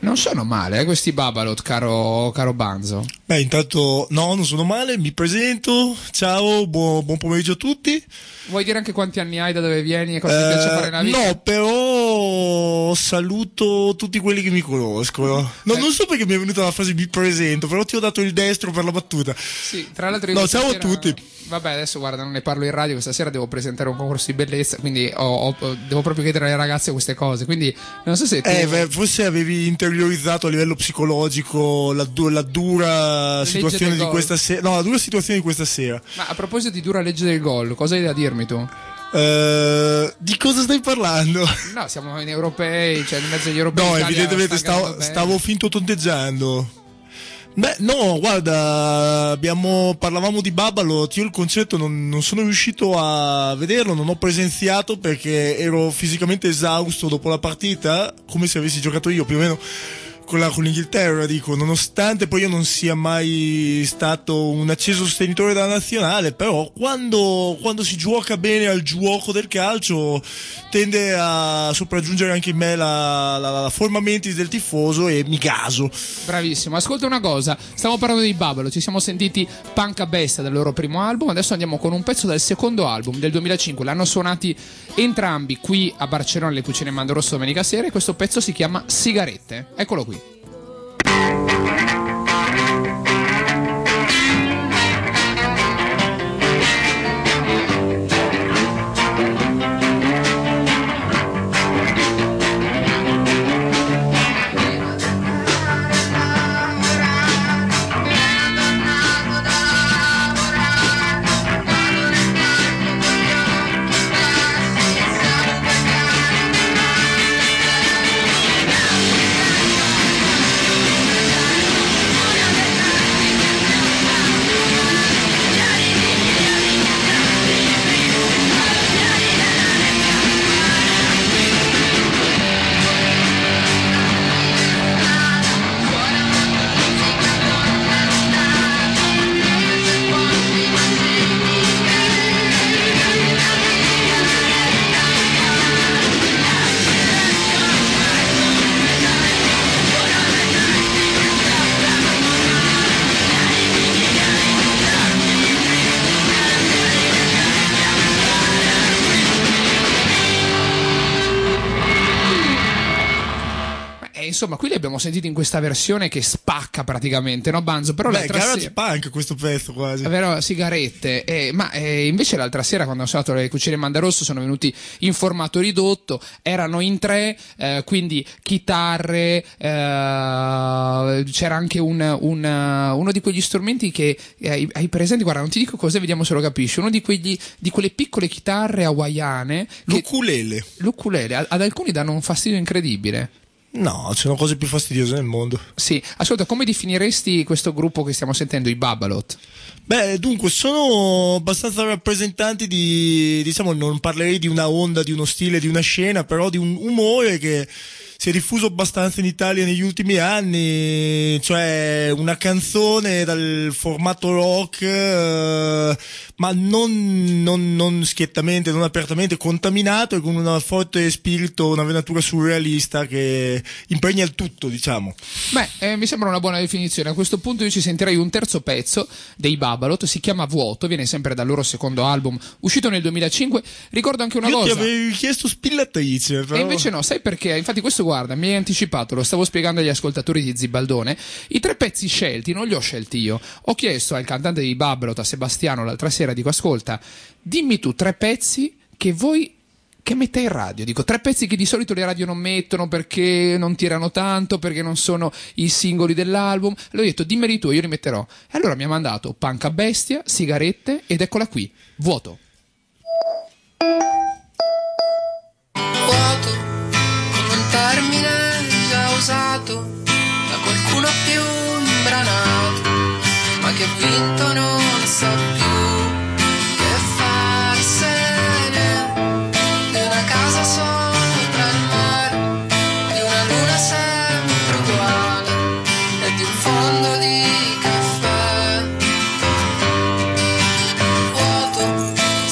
Non sono male, eh, questi Babalot, caro, caro Banzo. Beh, intanto no, non sono male, mi presento, ciao, buon, buon pomeriggio a tutti. Vuoi dire anche quanti anni hai, da dove vieni e cosa eh, ti piace fare nella vita? No, però saluto tutti quelli che mi conoscono. No, eh. Non so perché mi è venuta la frase mi presento, però ti ho dato il destro per la battuta. Sì, tra l'altro io No, ciao sera... a tutti. Vabbè, adesso guarda, non ne parlo in radio, questa sera devo presentare un concorso di bellezza, quindi ho, ho, devo proprio chiedere alle ragazze queste cose, quindi non so se tu... Eh, beh, forse avevi interiorizzato a livello psicologico la, du- la dura legge situazione di questa sera. No, la dura situazione di questa sera. Ma a proposito di dura legge del gol, cosa hai da dirmi tu? Uh, di cosa stai parlando? No, siamo in europei, cioè in mezzo agli europei. No, evidentemente stavo, stavo finto tonteggiando. Beh, no, guarda, abbiamo, parlavamo di Babalot, io il concerto non, non sono riuscito a vederlo, non ho presenziato perché ero fisicamente esausto dopo la partita, come se avessi giocato io più o meno con, la, con l'Inghilterra, dico, nonostante poi io non sia mai stato un acceso sostenitore della nazionale, però quando, quando si gioca bene al gioco del calcio tende a sopraggiungere anche in me la, la, la forma mentis del tifoso e mi gaso. Bravissimo, ascolta una cosa, stiamo parlando di Babalot, ci siamo sentiti Punk a Bestia del loro primo album, adesso andiamo con un pezzo del secondo album del duemilacinque, l'hanno suonati entrambi qui a Barcellona alle Cucine Mando Rosso domenica sera e questo pezzo si chiama Sigarette, eccolo qui. Insomma, qui li abbiamo sentiti in questa versione che spacca praticamente, no Banzo? Però Beh, l'altra garage sera... punk questo pezzo quasi. È vero, sigarette. Eh, ma eh, invece l'altra sera quando sono stato alle Cucine Mandarosso sono venuti in formato ridotto, erano in tre, eh, quindi chitarre, eh, c'era anche un, un, uno di quegli strumenti che eh, hai, hai presenti, guarda, non ti dico cos'è, vediamo se lo capisci, uno di quegli di quelle piccole chitarre hawaiane. L'ukulele. Che, l'ukulele, ad, ad alcuni danno un fastidio incredibile. No, ci sono cose più fastidiose nel mondo. Sì, ascolta, come definiresti questo gruppo che stiamo sentendo, i Babalot? Beh, dunque, sono abbastanza rappresentanti di, diciamo, non parlerei di una onda, di uno stile, di una scena, però di un umore che si è diffuso abbastanza in Italia negli ultimi anni, cioè una canzone dal formato rock, eh, ma non, non, non schiettamente, non apertamente, contaminato e con un forte spirito, una venatura surrealista che impregna il tutto, diciamo. Beh, eh, mi sembra una buona definizione. A questo punto io ci sentirei un terzo pezzo dei Babalot, si chiama Vuoto, viene sempre dal loro secondo album, uscito nel duemilacinque. Ricordo anche una io cosa. Io ti avevo chiesto Spillatrice, però... E invece no, sai perché? Infatti questo, guarda, mi hai anticipato, lo stavo spiegando agli ascoltatori di Zibaldone. I tre pezzi scelti non li ho scelti io. Ho chiesto al cantante di Babalot, a Sebastiano, l'altra sera, dico, ascolta, dimmi tu tre pezzi che vuoi che metta in radio. Dico, tre pezzi che di solito le radio non mettono perché non tirano tanto, perché non sono i singoli dell'album. Allora ho detto, dimmeli tu, io li metterò. E allora mi ha mandato Punk a Bestia, Sigarette ed eccola qui, Vuoto. Vuoto, come un termine già usato da qualcuno più imbranato, ma che vinto non sa più che farsene di una casa sopra il mare, di una luna sempre uguale e di un fondo di caffè. Vuoto,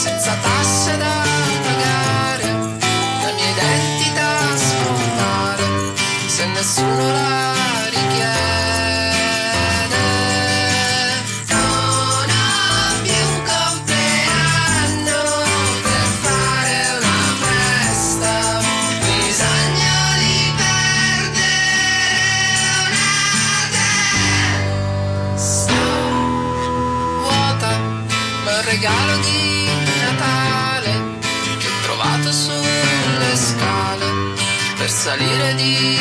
salire di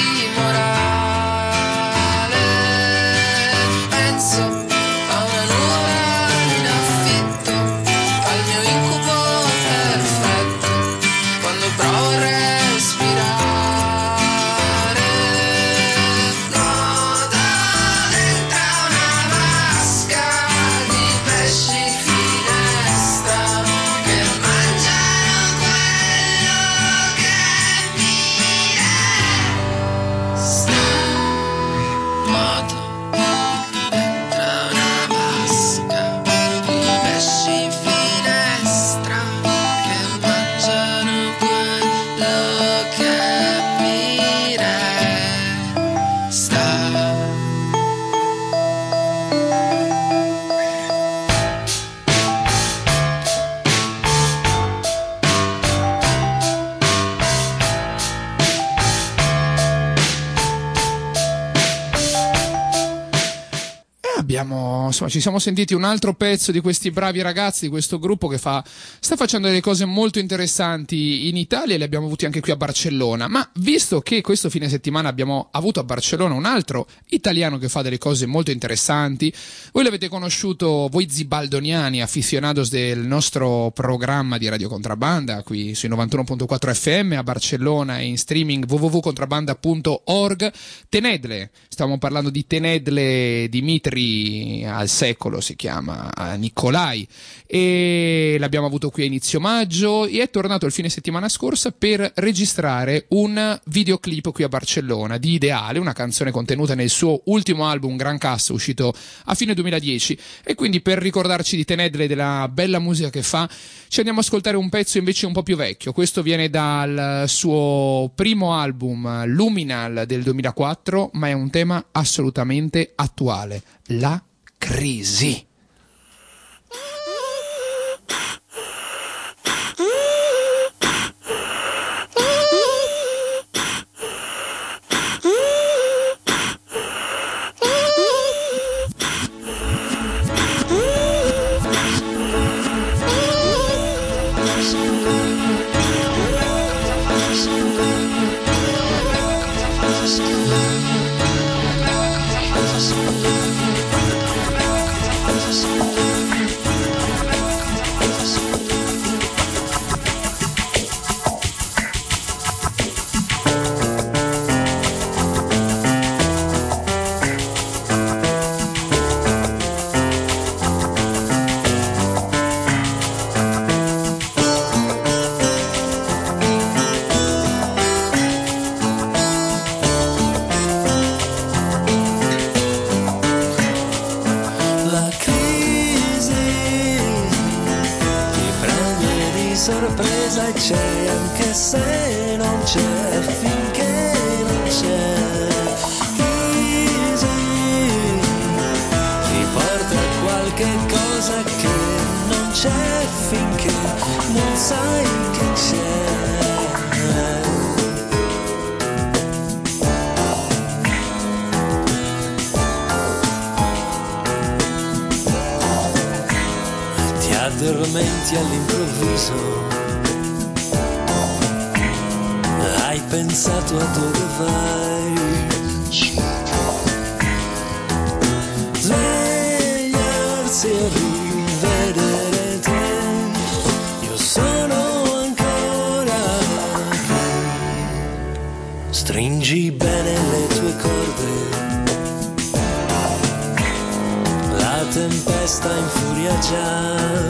morale. Penso a una nuvola in affitto, al mio incubo perfetto, quando provo a respirare. Nuota dentro una vasca di pesci finestra che mangiano quello che mi resta. Nuoto dentro una vasca di pesci finestra che mangiano quello che mi resta. E abbiamo, insomma, ci siamo sentiti un altro pezzo di questi bravi ragazzi di questo gruppo che fa, sta facendo delle cose molto interessanti in Italia, e li abbiamo avuti anche qui a Barcellona. Ma visto che questo fine settimana abbiamo avuto a Barcellona un altro italiano che fa delle cose molto interessanti, voi l'avete conosciuto, voi zibaldoniani, aficionados del nostro programma di Radio Contrabbanda qui sui novantuno virgola quattro F M a Barcellona e in streaming w w w punto contrabbanda punto org. Tenedle, stiamo parlando di Tenedle Dimitri al secolo, si chiama Nicolai, e l'abbiamo avuto qui a inizio maggio e è tornato il fine settimana scorsa per registrare un videoclip qui a Barcellona di Ideale, una canzone contenuta nel suo ultimo album Gran Cassa, uscito a fine duemiladieci. E quindi, per ricordarci di Tenedle e della bella musica che fa, ci andiamo ad ascoltare un pezzo invece un po' più vecchio. Questo viene dal suo primo album Luminal del duemilaquattro, ma è un tema assolutamente attuale: la crisi. sorpresa c'è, anche se non c'è, finché non c'è. Easy ti porta a qualche cosa che non c'è, finché non sai che c'è. Ti addormenti all'improvviso, hai pensato a dove vai, svegliarsi e rivedere te, io sono ancora qui, stringi bene le tue corde, la tempesta infuria già,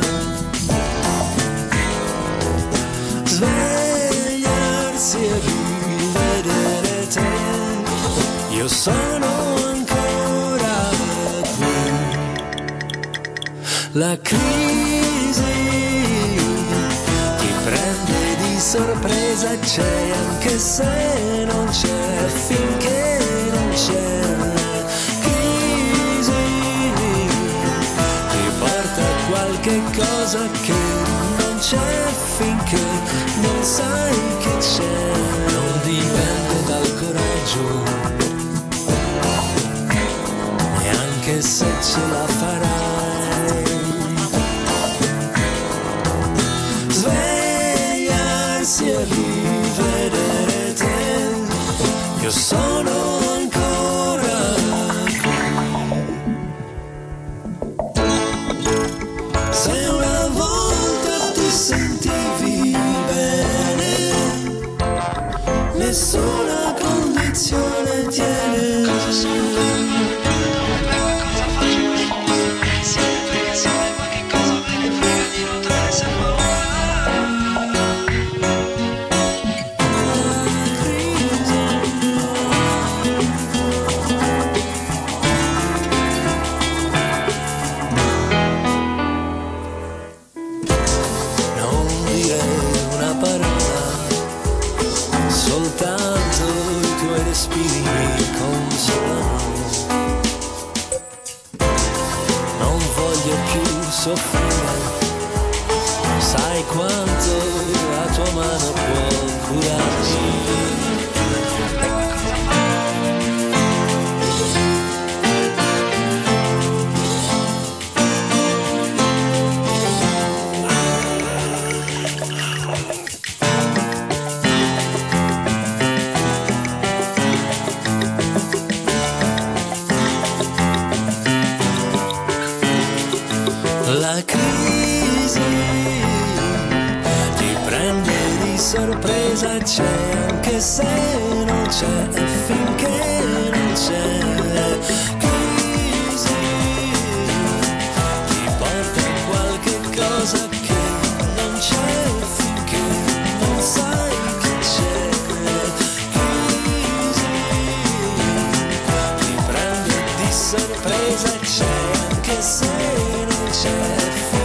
svegliarsi e rivedere te, io sono ancora qui. La crisi ti prende di sorpresa, c'è anche se non c'è, finché non c'è. Crisi ti porta a qualche cosa che non c'è, finché non sai che c'è. Non dipende dal coraggio, neanche se ce la farai. Svegliarsi e rivedere te, sono ancora qui. Se una volta ti sentivi bene, nessuna condizione tiene. Cosa sono fatto? Cosa faccio? Insieme, ma che cosa me ne frega di nuotare senza soffrire, sai quanto la tua mano può curarmi. La crisi ti prende di sorpresa, c'è anche se non c'è, finché non c'è. Crisi ti porta a qualche cosa che non c'è, finché non sai che c'è. Crisi ti prende di sorpresa, c'è anche se non c'è.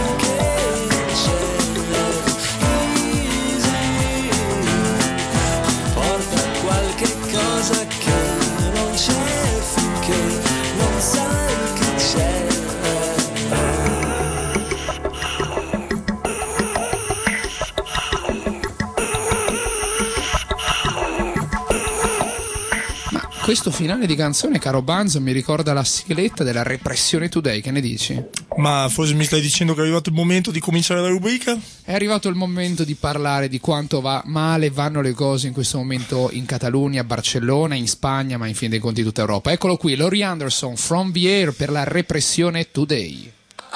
Questo finale di canzone, caro Banzo, mi ricorda la sigletta della Repressione Today, che ne dici? Ma forse mi stai dicendo che è arrivato il momento di cominciare la rubrica? È arrivato il momento di parlare di quanto va male vanno le cose in questo momento in Catalunya, a Barcellona, in Spagna, ma in fin dei conti tutta Europa. Eccolo qui, Laurie Anderson, From the Air per la Repressione Today.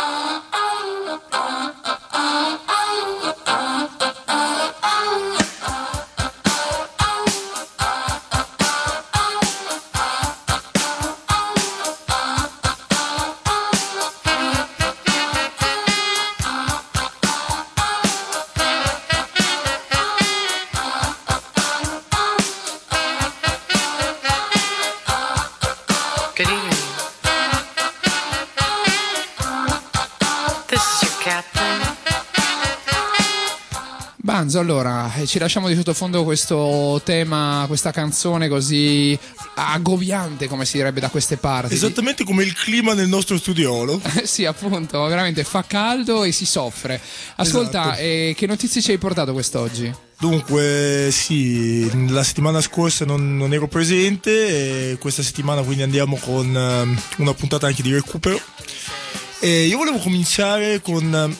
Banzo, allora, ci lasciamo di sottofondo questo tema, questa canzone così aggobiante, come si direbbe da queste parti. Esattamente come il clima nel nostro studiolo. Sì, appunto, veramente fa caldo e si soffre. Ascolta, esatto. eh, che notizie ci hai portato quest'oggi? Dunque, sì, la settimana scorsa non, non ero presente, e questa settimana quindi andiamo con um, una puntata anche di recupero. E io volevo cominciare con um,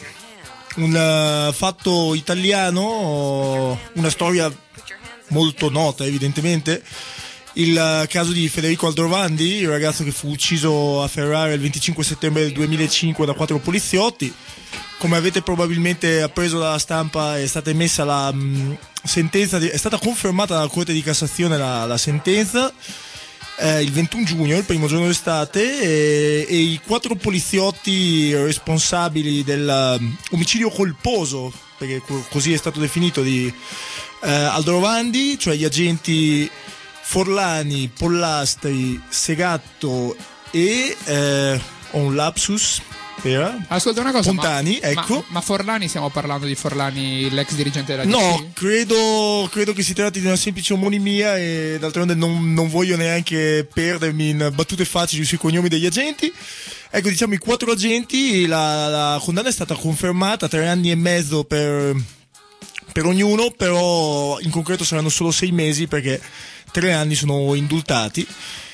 un uh, fatto italiano, una storia molto nota evidentemente, il uh, caso di Federico Aldrovandi, il ragazzo che fu ucciso a Ferrara il venticinque settembre del duemilacinque da quattro poliziotti. Come avete probabilmente appreso dalla stampa, è stata emessa la um, sentenza, di, è stata confermata dalla Corte di Cassazione la, la sentenza eh, il ventuno giugno, il primo giorno d'estate, e, e i quattro poliziotti responsabili dell'omicidio um, colposo, perché così è stato definito, di eh, Aldrovandi, cioè gli agenti Forlani, Pollastri, Segatto e eh, ho un lapsus. Era? Ascolta una cosa, Fontani, ma, ecco. Ma, ma Forlani, stiamo parlando di Forlani, l'ex dirigente della D C? No, credo, credo che si tratti di una semplice omonimia, e d'altronde non, non voglio neanche perdermi in battute facili sui cognomi degli agenti. Ecco, diciamo i quattro agenti, la, la condanna è stata confermata, tre anni e mezzo per, per ognuno, però in concreto saranno solo sei mesi perché tre anni sono indultati.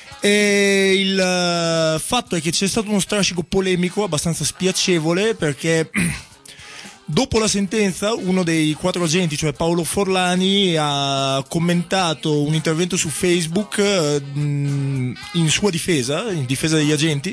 E il uh, fatto è che c'è stato uno strascico polemico abbastanza spiacevole, perché Dopo la sentenza, uno dei quattro agenti, cioè Paolo Forlani, ha commentato un intervento su Facebook eh, in sua difesa, in difesa degli agenti,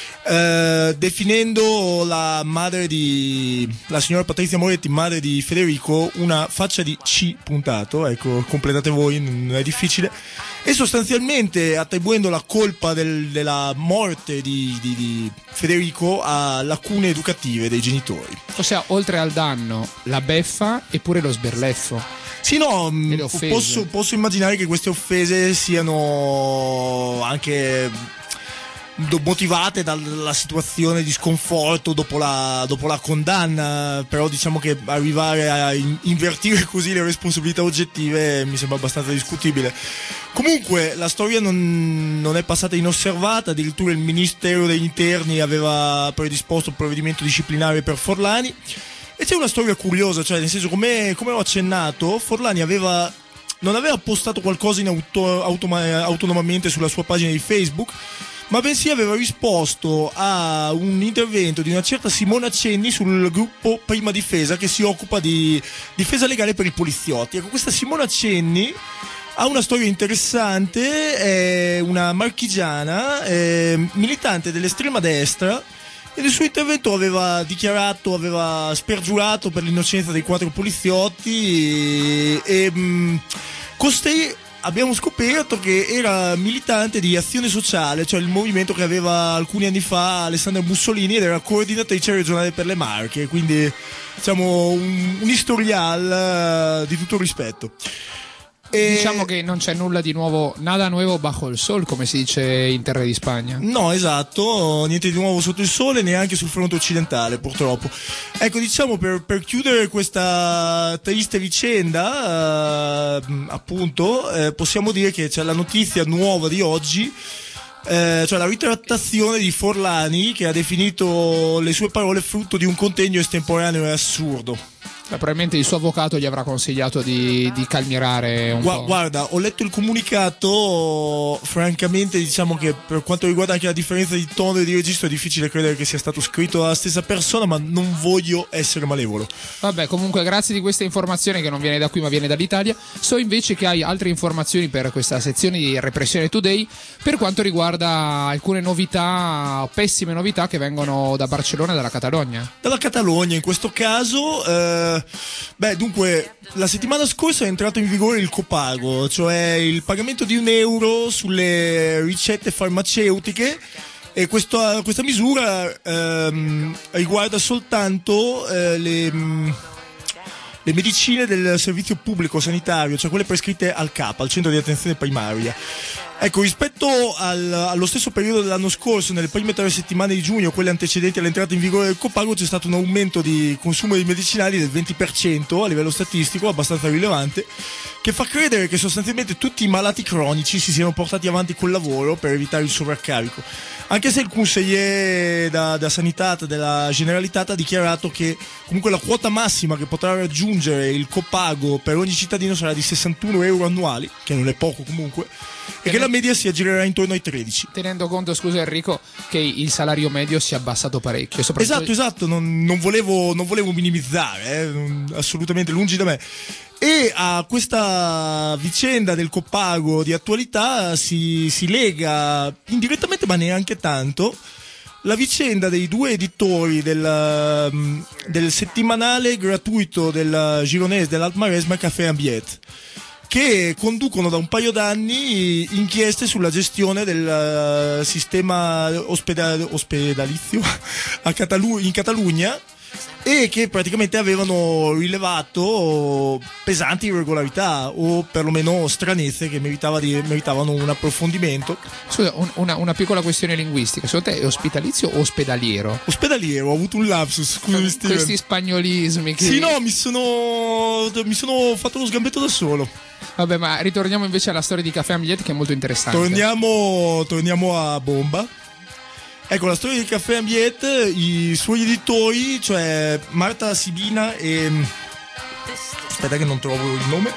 eh, definendo la madre di la signora Patrizia Moretti, madre di Federico, una faccia di C puntato. Ecco, completate voi, non è difficile. E sostanzialmente attribuendo la colpa del, della morte di, di, di Federico a lacune educative dei genitori. Ossia, oltre al danno, la beffa e pure lo sberleffo. Sì, no, posso, posso immaginare che queste offese siano anche motivate dalla situazione di sconforto dopo la, dopo la condanna, però diciamo che arrivare a invertire così le responsabilità oggettive mi sembra abbastanza discutibile. Comunque la storia non, non è passata inosservata, addirittura il Ministero degli Interni aveva predisposto un provvedimento disciplinare per Forlani. E c'è una storia curiosa, cioè nel senso, come, come ho accennato, Forlani aveva non aveva postato qualcosa in auto, automa, autonomamente sulla sua pagina di Facebook, ma bensì aveva risposto a un intervento di una certa Simona Cenni sul gruppo Prima Difesa, che si occupa di difesa legale per i poliziotti. Ecco, questa Simona Cenni ha una storia interessante, è una marchigiana, è militante dell'estrema destra, e nel suo intervento aveva dichiarato, aveva spergiurato per l'innocenza dei quattro poliziotti, e, e mh, costei abbiamo scoperto che era militante di Azione Sociale, cioè il movimento che aveva alcuni anni fa Alessandra Mussolini, ed era coordinatrice regionale per le Marche, quindi diciamo un, un historial uh, di tutto rispetto. E diciamo che non c'è nulla di nuovo, nada nuevo bajo el sol, come si dice in terra di Spagna. No, esatto, niente di nuovo sotto il sole, neanche sul fronte occidentale, purtroppo. Ecco, diciamo, per, per chiudere questa triste vicenda, eh, appunto, eh, possiamo dire che c'è la notizia nuova di oggi, eh, cioè la ritrattazione di Forlani, che ha definito le sue parole frutto di un contegno estemporaneo e assurdo. Beh, probabilmente il suo avvocato gli avrà consigliato di, di calmierare un Gua- po'. Guarda, ho letto il comunicato, francamente diciamo che per quanto riguarda anche la differenza di tono e di registro è difficile credere che sia stato scritto dalla stessa persona, ma non voglio essere malevolo. Vabbè, comunque grazie di questa informazione che non viene da qui ma viene dall'Italia. So invece che hai altre informazioni per questa sezione di Repressione Today per quanto riguarda alcune novità, pessime novità che vengono da Barcellona e dalla Catalogna. Dalla Catalogna in questo caso, eh, beh, dunque, la settimana scorsa è entrato in vigore il copago, cioè il pagamento di un euro sulle ricette farmaceutiche, e questo, questa misura ehm, riguarda soltanto eh, le, le medicine del servizio pubblico sanitario, cioè quelle prescritte al C A P, al centro di attenzione primaria. Ecco, rispetto al, allo stesso periodo dell'anno scorso, nelle prime tre settimane di giugno, quelle antecedenti all'entrata in vigore del copago, c'è stato un aumento di consumo di medicinali del venti per cento a livello statistico, abbastanza rilevante, che fa credere che sostanzialmente tutti i malati cronici si siano portati avanti col lavoro per evitare il sovraccarico. Anche se il consigliere da, da Sanitat della Generalitat ha dichiarato che comunque la quota massima che potrà raggiungere il copago per ogni cittadino sarà di sessantuno euro annuali, che non è poco comunque, e che la media si aggirerà intorno ai tredici. Tenendo conto, scusa Enrico, che il salario medio si è abbassato parecchio. Soprattutto... Esatto, esatto, non, non, volevo, non volevo minimizzare, eh, non, assolutamente lungi da me. E a questa vicenda del copago di attualità si, si lega indirettamente, ma neanche tanto, la vicenda dei due editori del, del settimanale gratuito del Gironese dell'Alto Maresme, Café Ambiente, che conducono da un paio d'anni inchieste sulla gestione del sistema ospedal- ospedalizio a Catalu- in Catalogna, e che praticamente avevano rilevato pesanti irregolarità o perlomeno stranezze che meritava di, meritavano un approfondimento. Scusa, un, una, una piccola questione linguistica, secondo te è ospitalizio o ospedaliero? Ospedaliero, ho avuto un lapsus, scusi Steven. Questi spagnolismi che... Sì, no, mi sono, mi sono fatto lo sgambetto da solo. Vabbè, ma ritorniamo invece alla storia di Café Ambiente, che è molto interessante. Torniamo, torniamo a bomba. Ecco, la storia di Café Ambiente, i suoi editori, cioè Marta Sibina e... aspetta che non trovo il nome.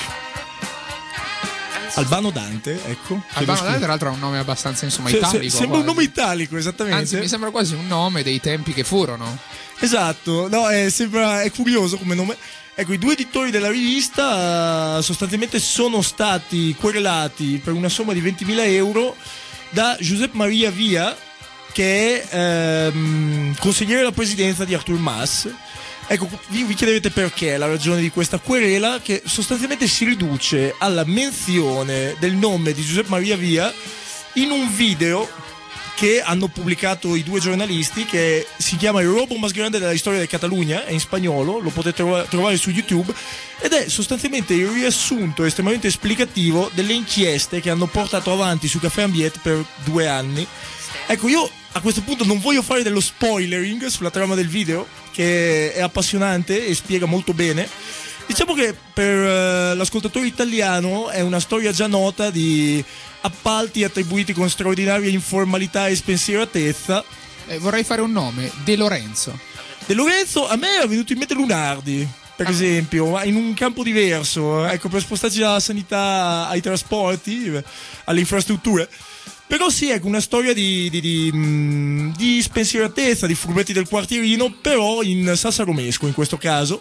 Albano Dante, ecco. Albano Dante, tra l'altro, ha un nome abbastanza, insomma, se, italico. Se, sembra quasi. un nome italico, esattamente. Anzi, mi sembra quasi un nome dei tempi che furono. Esatto, no, è, sembra, è curioso come nome. Ecco, i due editori della rivista uh, sostanzialmente sono stati querelati per una somma di ventimila euro da Giuseppe Maria Via, che è ehm, consigliere alla presidenza di Artur Mas. Ecco, vi, vi chiederete perché la ragione di questa querela, che sostanzialmente si riduce alla menzione del nome di Giuseppe Maria Via in un video che hanno pubblicato i due giornalisti, che si chiama Il robo más grande della storia di Catalunya, è in spagnolo, lo potete trova- trovare su YouTube, ed è sostanzialmente il riassunto estremamente esplicativo delle inchieste che hanno portato avanti su Café Ambiente per due anni. Ecco, io a questo punto non voglio fare dello spoilering sulla trama del video, che è appassionante e spiega molto bene. Diciamo che per uh, l'ascoltatore italiano è una storia già nota di appalti attribuiti con straordinaria informalità e spensieratezza. Eh, vorrei fare un nome, De Lorenzo. De Lorenzo, a me è venuto in mente Lunardi, per ah. esempio, ma in un campo diverso, ecco, per spostarci dalla sanità ai trasporti, alle infrastrutture. Però sì, ecco, una storia di, di, di, di spensieratezza, di furbetti del quartierino, però in sassaromesco in questo caso.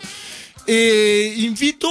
E invito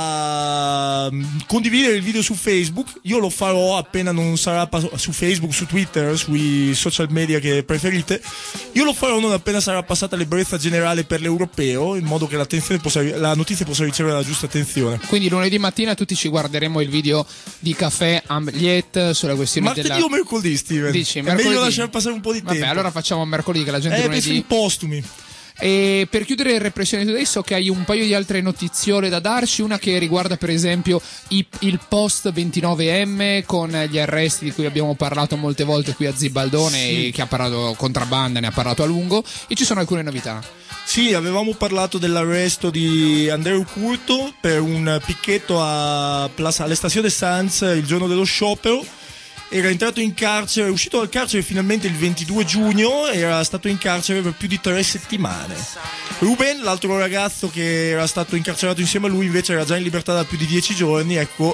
a condividere il video su Facebook. Io lo farò appena non sarà pass- su Facebook, su Twitter, sui social media che preferite. Io lo farò non appena sarà passata l'ebbrezza generale per l'europeo, in modo che l'attenzione possa, la notizia possa ricevere la giusta attenzione. Quindi lunedì mattina tutti ci guarderemo il video di Café Ambiente sulla questione martedì della... o mercoledì, Steven? Dici, è mercoledì? meglio lasciare passare un po' di Vabbè, tempo. allora facciamo mercoledì, che la gente eh, lunedì... penso in postumi. E per chiudere il Repressione Today, so che hai un paio di altre notiziole da darci, una che riguarda per esempio i, il post ventinove emme con gli arresti di cui abbiamo parlato molte volte qui a Zibaldone, sì. E che ha parlato Contrabbanda, ne ha parlato a lungo, e ci sono alcune novità. Sì, avevamo parlato dell'arresto di Andreu Curto per un picchetto a Plaza, all'Estazione Sanz il giorno dello sciopero. Era entrato in carcere, è uscito dal carcere finalmente il ventidue giugno, era stato in carcere per più di tre settimane. Ruben, l'altro ragazzo che era stato incarcerato insieme a lui, invece era già in libertà da più di dieci giorni, ecco.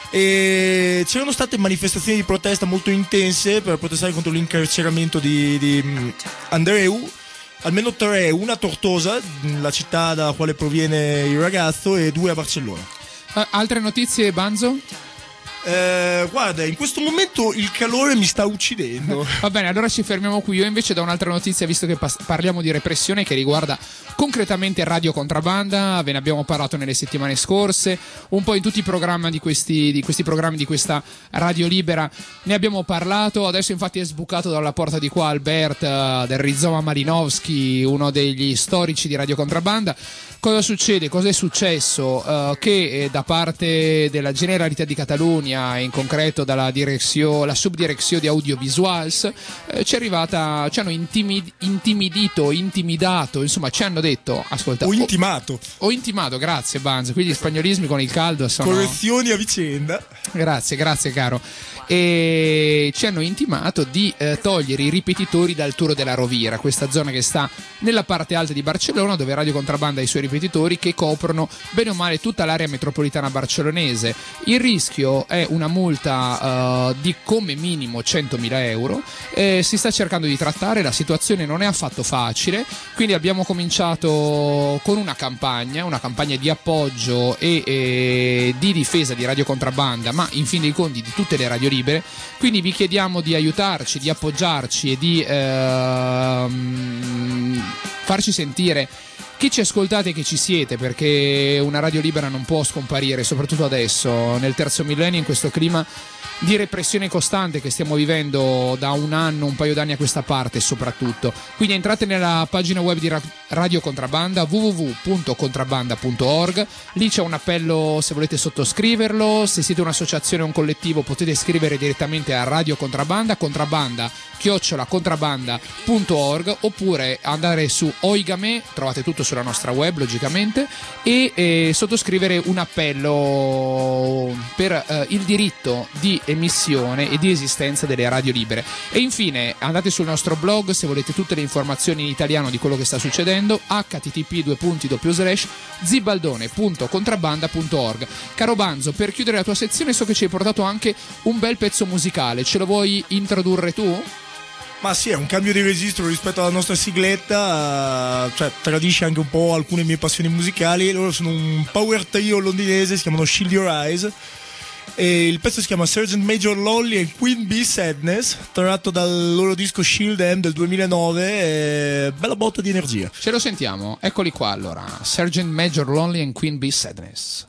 E c'erano state manifestazioni di protesta molto intense per protestare contro l'incarceramento di, di Andreu, almeno tre, una a Tortosa, la città dalla quale proviene il ragazzo, e due a Barcellona. Uh, altre notizie, Banzo? Eh, guarda, in questo momento il calore mi sta uccidendo. Va bene, allora ci fermiamo qui. Io invece da un'altra notizia, visto che pas- parliamo di repressione, che riguarda concretamente Radio Contrabbanda. Ve ne abbiamo parlato nelle settimane scorse, un po' in tutti i programmi di questi, di questi programmi di questa Radio Libera ne abbiamo parlato. Adesso infatti è sbucato dalla porta di qua Albert uh, del Rizoma Malinowski, uno degli storici di Radio Contrabbanda. Cosa succede? Cosa è successo? Uh, che eh, da parte della Generalità di Catalunya, in concreto dalla direzione, la subdirezione di audiovisuals, eh, ci è arrivata, ci hanno intimid- intimidito, intimidato, insomma ci hanno detto, ascolta, o intimato o, o intimato, grazie Banzo, qui gli spagnolismi con il caldo sono... correzioni a vicenda. Grazie, grazie caro. E ci hanno intimato di eh, togliere i ripetitori dal Turro della Rovira, questa zona che sta nella parte alta di Barcellona, dove Radio Contrabbanda ha i suoi ripetitori che coprono bene o male tutta l'area metropolitana barcellonese. Il rischio è una multa uh, di come minimo centomila euro. Eh, si sta cercando di trattare, la situazione non è affatto facile, quindi abbiamo cominciato con una campagna, una campagna di appoggio e, e di difesa di Radio Contrabbanda, ma in fin dei conti di tutte le radio libere. Quindi vi chiediamo di aiutarci, di appoggiarci e di ehm, farci sentire che ci ascoltate e che ci siete, perché una radio libera non può scomparire, soprattutto adesso, nel terzo millennio, in questo clima di repressione costante che stiamo vivendo da un anno, un paio d'anni a questa parte soprattutto. Quindi entrate nella pagina web di Radio Contrabbanda, w w w punto contrabbanda punto org, lì c'è un appello se volete sottoscriverlo, se siete un'associazione o un collettivo potete scrivere direttamente a Radio Contrabbanda, contrabbanda chiocciola contrabbanda punto org, oppure andare su Oigame, trovate tutto sulla nostra web logicamente, e eh, sottoscrivere un appello per eh, il diritto di emissione e di esistenza delle radio libere. E infine andate sul nostro blog se volete tutte le informazioni in italiano di quello che sta succedendo, h t t p due punti doppio slash zibaldone punto contrabbanda punto org. Caro Banzo, per chiudere la tua sezione so che ci hai portato anche un bel pezzo musicale, ce lo vuoi introdurre tu? Ma sì, è un cambio di registro rispetto alla nostra sigletta, uh, cioè tradisce anche un po' alcune mie passioni musicali. Loro sono un power trio londinese, si chiamano Shield Your Eyes, e il pezzo si chiama Sergeant Major Lolly and Queen Bee Sadness, tratto dal loro disco Shield M del duemilanove, e bella botta di energia. Ce lo sentiamo, eccoli qua allora, Sergeant Major Lolly and Queen Bee Sadness.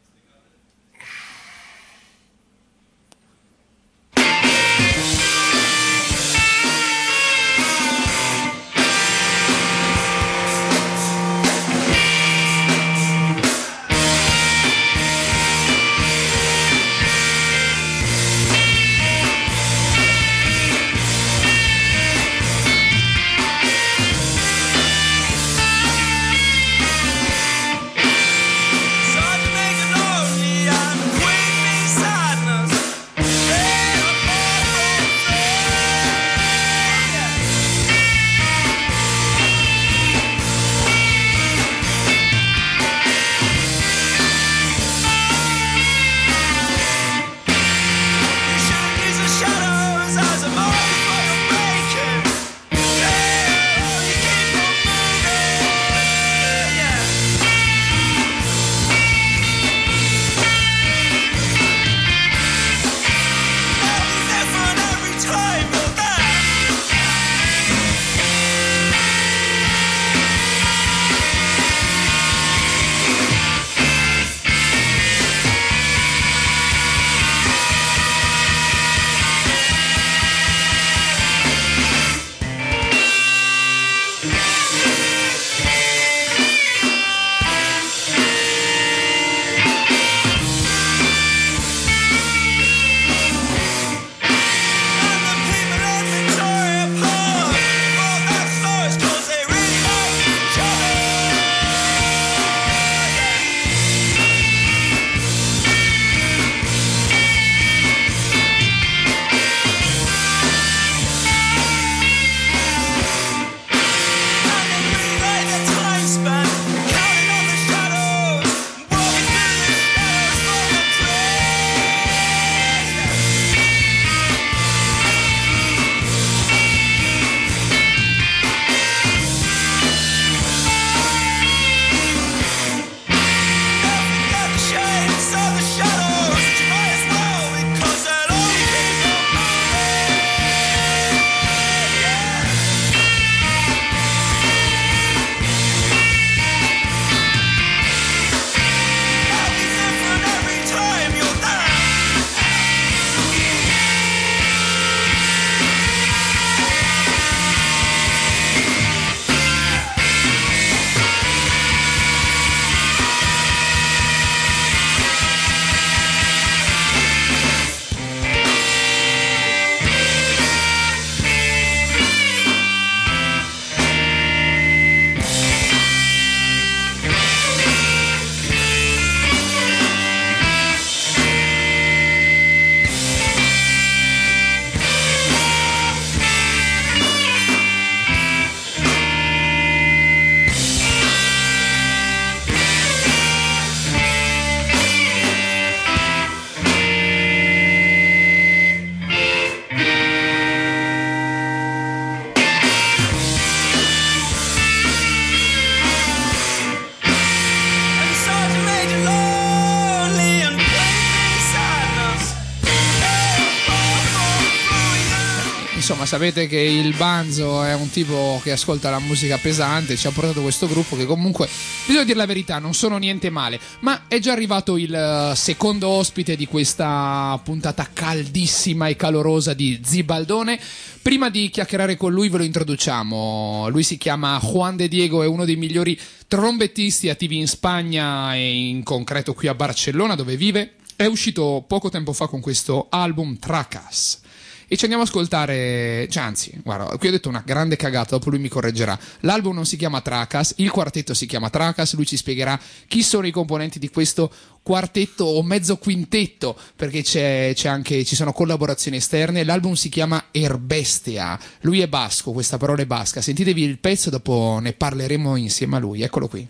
Insomma, sapete che il Banzo è un tipo che ascolta la musica pesante, ci ha portato questo gruppo che comunque, bisogna dire la verità, non sono niente male, ma è già arrivato il secondo ospite di questa puntata caldissima e calorosa di Zibaldone. Prima di chiacchierare con lui ve lo introduciamo. Lui si chiama Juan de Diego, è uno dei migliori trombettisti attivi in Spagna e in concreto qui a Barcellona, dove vive. È uscito poco tempo fa con questo album Tracas. E ci andiamo ad ascoltare, cioè anzi, guarda, qui ho detto una grande cagata, dopo lui mi correggerà. L'album non si chiama Tracas, il quartetto si chiama Tracas, lui ci spiegherà chi sono i componenti di questo quartetto o mezzo quintetto, perché c'è, c'è anche, ci sono collaborazioni esterne. L'album si chiama Herbestea, lui è basco, questa parola è basca. Sentitevi il pezzo, dopo ne parleremo insieme a lui, eccolo qui.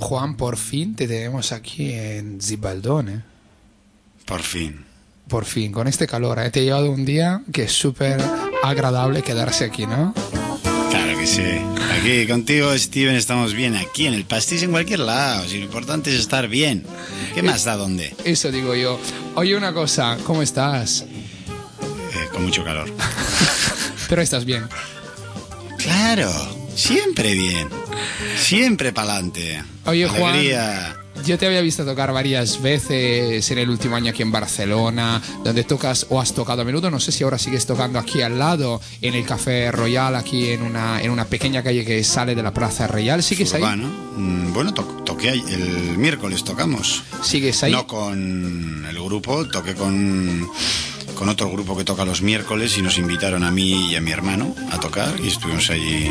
Juan, por fin te tenemos aquí en Zibaldone. Por fin. Por fin, con este calor, ¿eh? Te he llevado un día que es súper agradable quedarse aquí, ¿no? Claro que sí. Aquí contigo, Steven, estamos bien. Aquí en el Pastis, en cualquier lado. Si lo importante es estar bien. ¿Qué más da dónde? Eso digo yo. Oye, una cosa, ¿cómo estás? Eh, con mucho calor. Pero estás bien. Claro, siempre bien. Siempre pa'lante. Oye, Alegría. Juan, yo te había visto tocar varias veces en el último año aquí en Barcelona, donde tocas o has tocado a menudo. No sé si ahora sigues tocando aquí al lado, en el Café Royal, aquí en una, en una pequeña calle que sale de la Plaza Real. ¿Sigues ahí? Urbano. Mm, Bueno, to toqué ahí, el miércoles tocamos. ¿Sigues ahí? No con el grupo, toqué con, con otro grupo que toca los miércoles y nos invitaron a mí y a mi hermano a tocar y estuvimos allí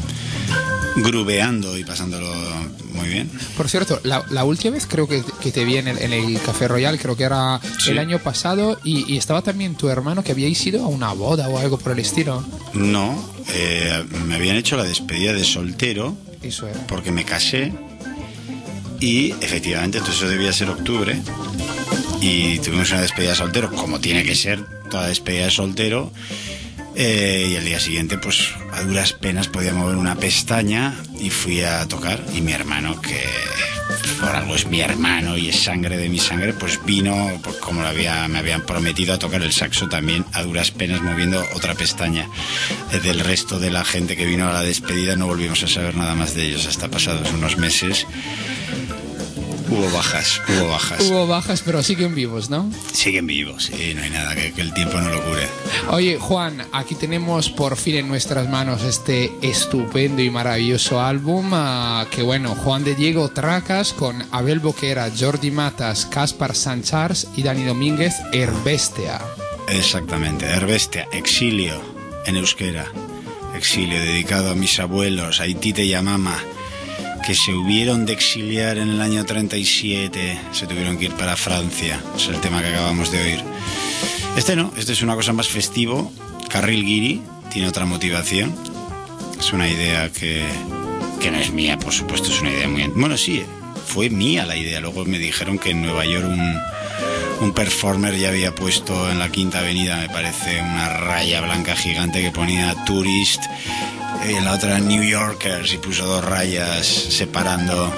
grubeando y pasándolo muy bien. Por cierto, la, la última vez creo que, que te vi en el, en el Café Royal, creo que era Sí. el año pasado, y, y estaba también tu hermano, que habíais ido a una boda o algo por el estilo. No, eh, me habían hecho la despedida de soltero Eso era. porque me casé y efectivamente, entonces eso debía ser octubre y tuvimos una despedida de soltero, como tiene que ser toda despedida de soltero. Eh, y al día siguiente, pues a duras penas podía mover una pestaña y fui a tocar. Y mi hermano, que por algo es mi hermano y es sangre de mi sangre, pues vino, pues como lo había, me habían prometido, a tocar el saxo también a duras penas moviendo otra pestaña. Eh, Del resto de la gente que vino a la despedida no volvimos a saber nada más de ellos hasta pasados unos meses. Hubo bajas, hubo bajas. Hubo bajas, pero siguen vivos, ¿no? Siguen vivos, sí, no hay nada que, que el tiempo no lo cure. Oye, Juan, aquí tenemos por fin en nuestras manos este estupendo y maravilloso álbum, uh, que bueno, Juan de Diego Tracas con Abel Boquera, Jordi Matas, Caspar Sanchars y Dani Domínguez, Herbestea. Exactamente, Herbestea, exilio en euskera. Exilio dedicado a mis abuelos, a Itite y a Mama, que se hubieron de exiliar en el año treinta y siete, se tuvieron que ir para Francia. Es el tema que acabamos de oír. Este no, este es una cosa más festivo. Carril Guiri tiene otra motivación. Es una idea que, que no es mía, por supuesto, es una idea muy... Bueno, sí, fue mía la idea. Luego me dijeron que en Nueva York un, un performer ya había puesto en la Quinta Avenida, me parece, una raya blanca gigante que ponía Tourist, y en la otra New Yorkers, y puso dos rayas separando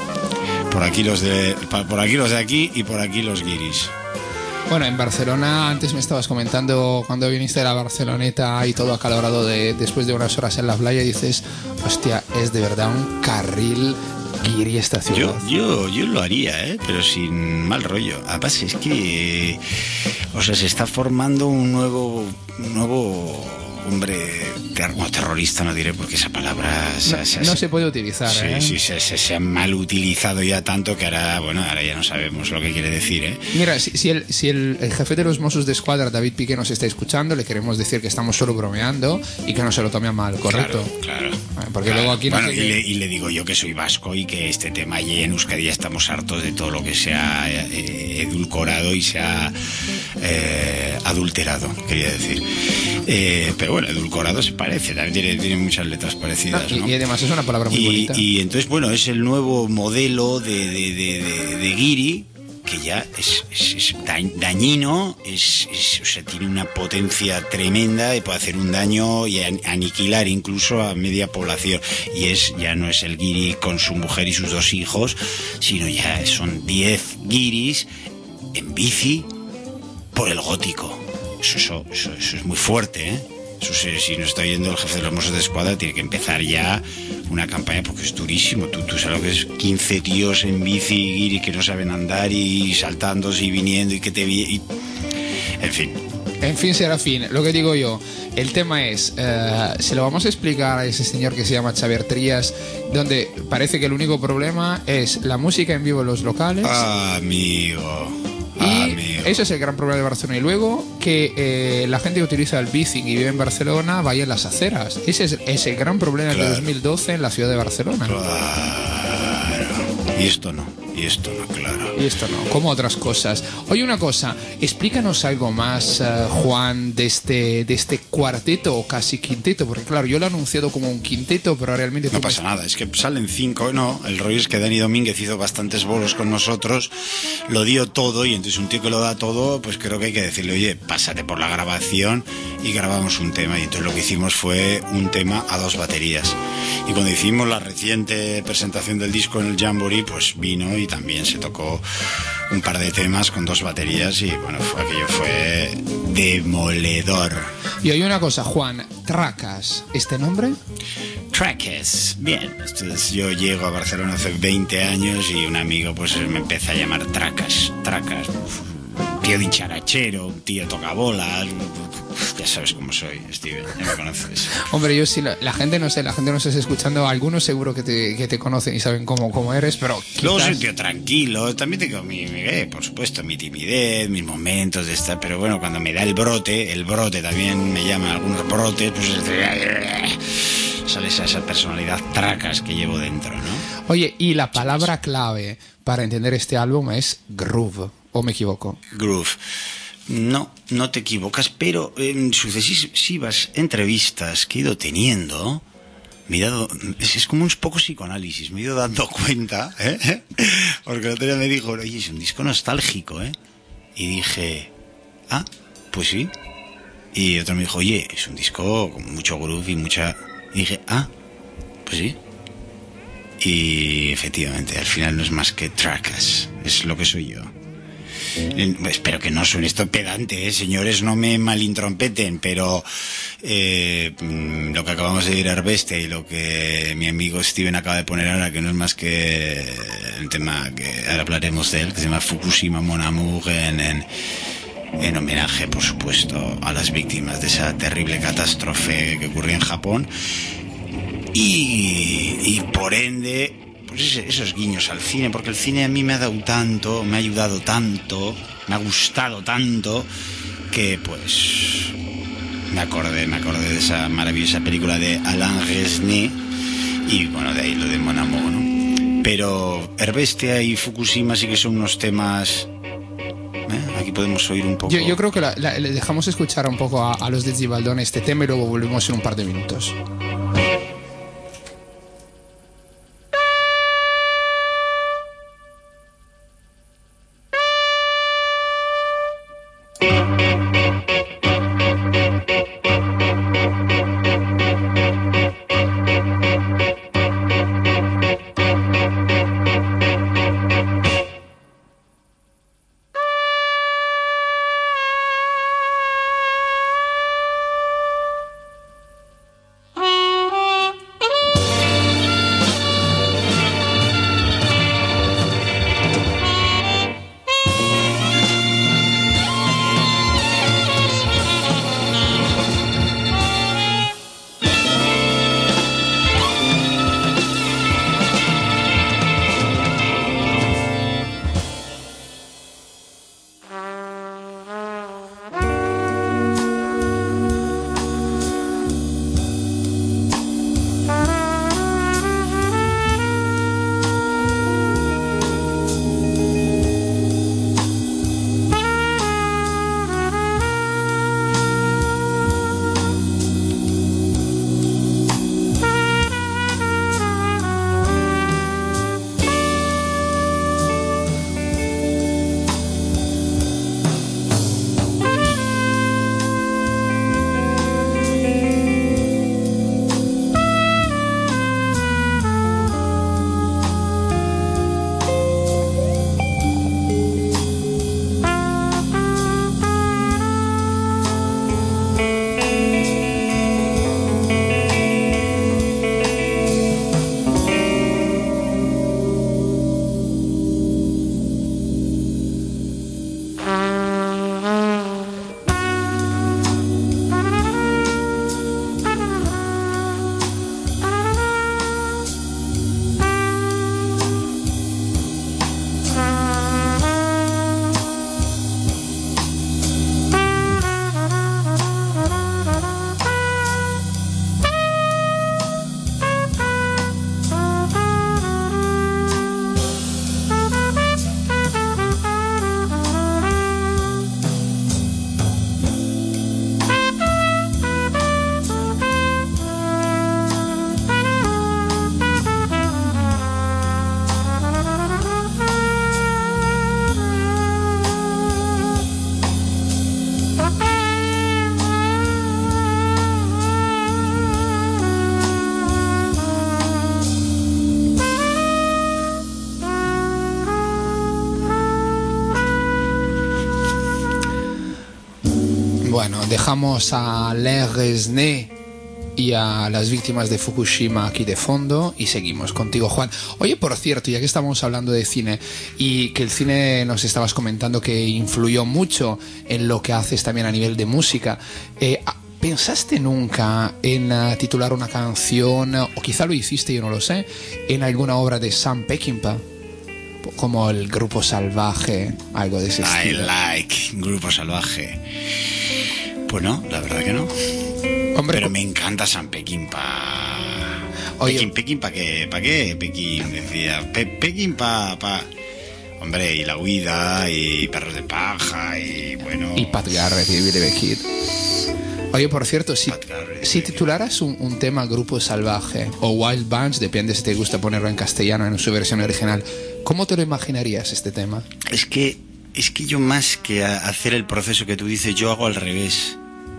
por aquí los de por aquí los de aquí y por aquí los guiris. Bueno, en Barcelona, antes me estabas comentando cuando viniste a la Barceloneta y todo acalorado de, después de unas horas en la playa, y dices, hostia, es de verdad un carril guiri esta ciudad. Yo, yo, yo lo haría, ¿eh? Pero sin mal rollo. Además es que, o sea, se está formando un nuevo, un nuevo hombre, ter no, terrorista no diré porque esa palabra se, no, se, no se, se puede utilizar. Sí, ¿eh? sí, se, se, se ha mal utilizado ya tanto que ahora, bueno, ahora ya no sabemos lo que quiere decir, ¿eh? Mira, si, si, el, si el, el jefe de los Mossos de Escuadra, David Piqué, nos está escuchando, le queremos decir que estamos solo bromeando y que no se lo tome a mal, ¿correcto? Claro, claro. Porque claro. luego aquí no bueno, sé y, qué... le, y le digo yo que soy vasco y que este tema allí en Euskadi ya estamos hartos de todo lo que se ha eh, edulcorado y se ha eh, adulterado, quería decir. Eh, pero bueno, edulcorado se parece, también tiene, tiene muchas letras parecidas, y, ¿no? y además es una palabra muy y, bonita. Y entonces, bueno, es el nuevo modelo de, de, de, de, de guiri, que ya es, es, es dañino, es, es, o sea, tiene una potencia tremenda y puede hacer un daño y aniquilar incluso a media población. Y es ya no es el guiri con su mujer y sus dos hijos, sino ya son diez guiris en bici por el gótico. Eso, eso, eso, eso es muy fuerte, ¿eh? Eso, si nos está oyendo el jefe de los Mossos de Escuadra, tiene que empezar ya una campaña porque es durísimo. Tú, tú sabes lo que es quince tíos en bici guiri que no saben andar y saltándose y viniendo y que te... Y... En fin. En fin, Serafín, lo que digo yo, el tema es, eh, se lo vamos a explicar a ese señor que se llama Xavier Trías, donde parece que el único problema es la música en vivo en los locales. Ah, amigo. Y amigo. ese es el gran problema de Barcelona. Y luego que eh, la gente que utiliza el bici y vive en Barcelona vaya en las aceras. Ese es, es el gran problema, claro, de dos mil doce en la ciudad de Barcelona. Claro. Y esto no. Y Y esto no, claro. Y esto no, como otras cosas. Oye, una cosa, explícanos algo más, uh, Juan, de este, de este cuarteto o casi quinteto, porque claro, yo lo he anunciado como un quinteto, pero realmente... No pasa nada, es que salen cinco, no, el rollo es que Dani Domínguez hizo bastantes bolos con nosotros, lo dio todo, y entonces un tío que lo da todo, pues creo que hay que decirle, oye, pásate por la grabación y grabamos un tema, y entonces lo que hicimos fue un tema a dos baterías. Y cuando hicimos la reciente presentación del disco en el Jamboree, pues vino y también se tocó un par de temas con dos baterías y bueno, fue, aquello fue demoledor. Y hay una cosa, Juan, Tracas, ¿este nombre? Tracas, bien. Entonces, yo llego a Barcelona hace veinte años y un amigo pues me empieza a llamar Tracas, Tracas. Un tío dicharachero, un tío tocabolas. Ya sabes cómo soy, Steven, ya me conoces. Hombre, yo sí, la, la gente no sé, la gente nos está escuchando, algunos seguro que te, que te conocen y saben cómo, cómo eres, pero quizás... Luego soy un tío tranquilo, también tengo mi, mi eh, por supuesto, mi timidez, mis momentos de estar, pero bueno, cuando me da el brote, el brote también me llama algunos brotes, pues sale esa, esa personalidad Tracas que llevo dentro, ¿no? Oye, y la palabra clave para entender este álbum es groove, ¿o me equivoco? Groove. No, no te equivocas, pero en sucesivas entrevistas que he ido teniendo, me he dado, es, es como un poco psicoanálisis, me he ido dando cuenta, ¿eh? Porque el otro día me dijo, oye, es un disco nostálgico, ¿eh? Y dije, ah, pues sí. Y otro me dijo, oye, es un disco con mucho groove y mucha... Y dije, ah, pues sí. Y efectivamente, al final no es más que Tracas, es lo que soy yo. Espero que no suene esto pedante, ¿eh? Señores, no me malintrompeten, pero eh, lo que acabamos de ir a Arbestia y lo que mi amigo Steven acaba de poner ahora, que no es más que el tema que ahora hablaremos de él, que se llama Fukushima Mon Amour, en, en, en homenaje, por supuesto, a las víctimas de esa terrible catástrofe que ocurrió en Japón, y, y por ende... pues esos guiños al cine, porque el cine a mí me ha dado tanto, me ha ayudado tanto, me ha gustado tanto, que pues me acordé, me acordé de esa maravillosa película de Alain Resnais, y bueno, de ahí lo de Mon Amour, ¿no? Pero Arbestia y Fukushima sí que son unos temas... ¿eh? Aquí podemos oír un poco... Yo, yo creo que la, la, le dejamos escuchar un poco a, a los de Zibaldón este tema y luego volvemos en un par de minutos. Oh Bueno, dejamos a Les Resnais y a las víctimas de Fukushima aquí de fondo y seguimos contigo, Juan. Oye, por cierto, ya que estamos hablando de cine y que el cine nos estabas comentando que influyó mucho en lo que haces también a nivel de música, eh, ¿pensaste nunca en uh, titular una canción, o quizá lo hiciste, yo no lo sé, en alguna obra de Sam Peckinpah? Como el Grupo Salvaje, algo de ese estilo. I like Grupo Salvaje. Pues no, la verdad que no. Hombre, pero me encanta Sam Peckinpah. Oye, Peckin, Peckin, ¿para qué? ¿Para qué? Peckin, decía. Pe, Peckin, pa, pa. Hombre, y La Huida, y Perros de Paja, y bueno. Y Pat Garrett y Billy the Kid. Oye, por cierto, si, si titularas un, un tema Grupo Salvaje o Wild Bunch, depende si te gusta ponerlo en castellano en su versión original, ¿cómo te lo imaginarías este tema? Es que, es que yo más que hacer el proceso que tú dices, yo hago al revés.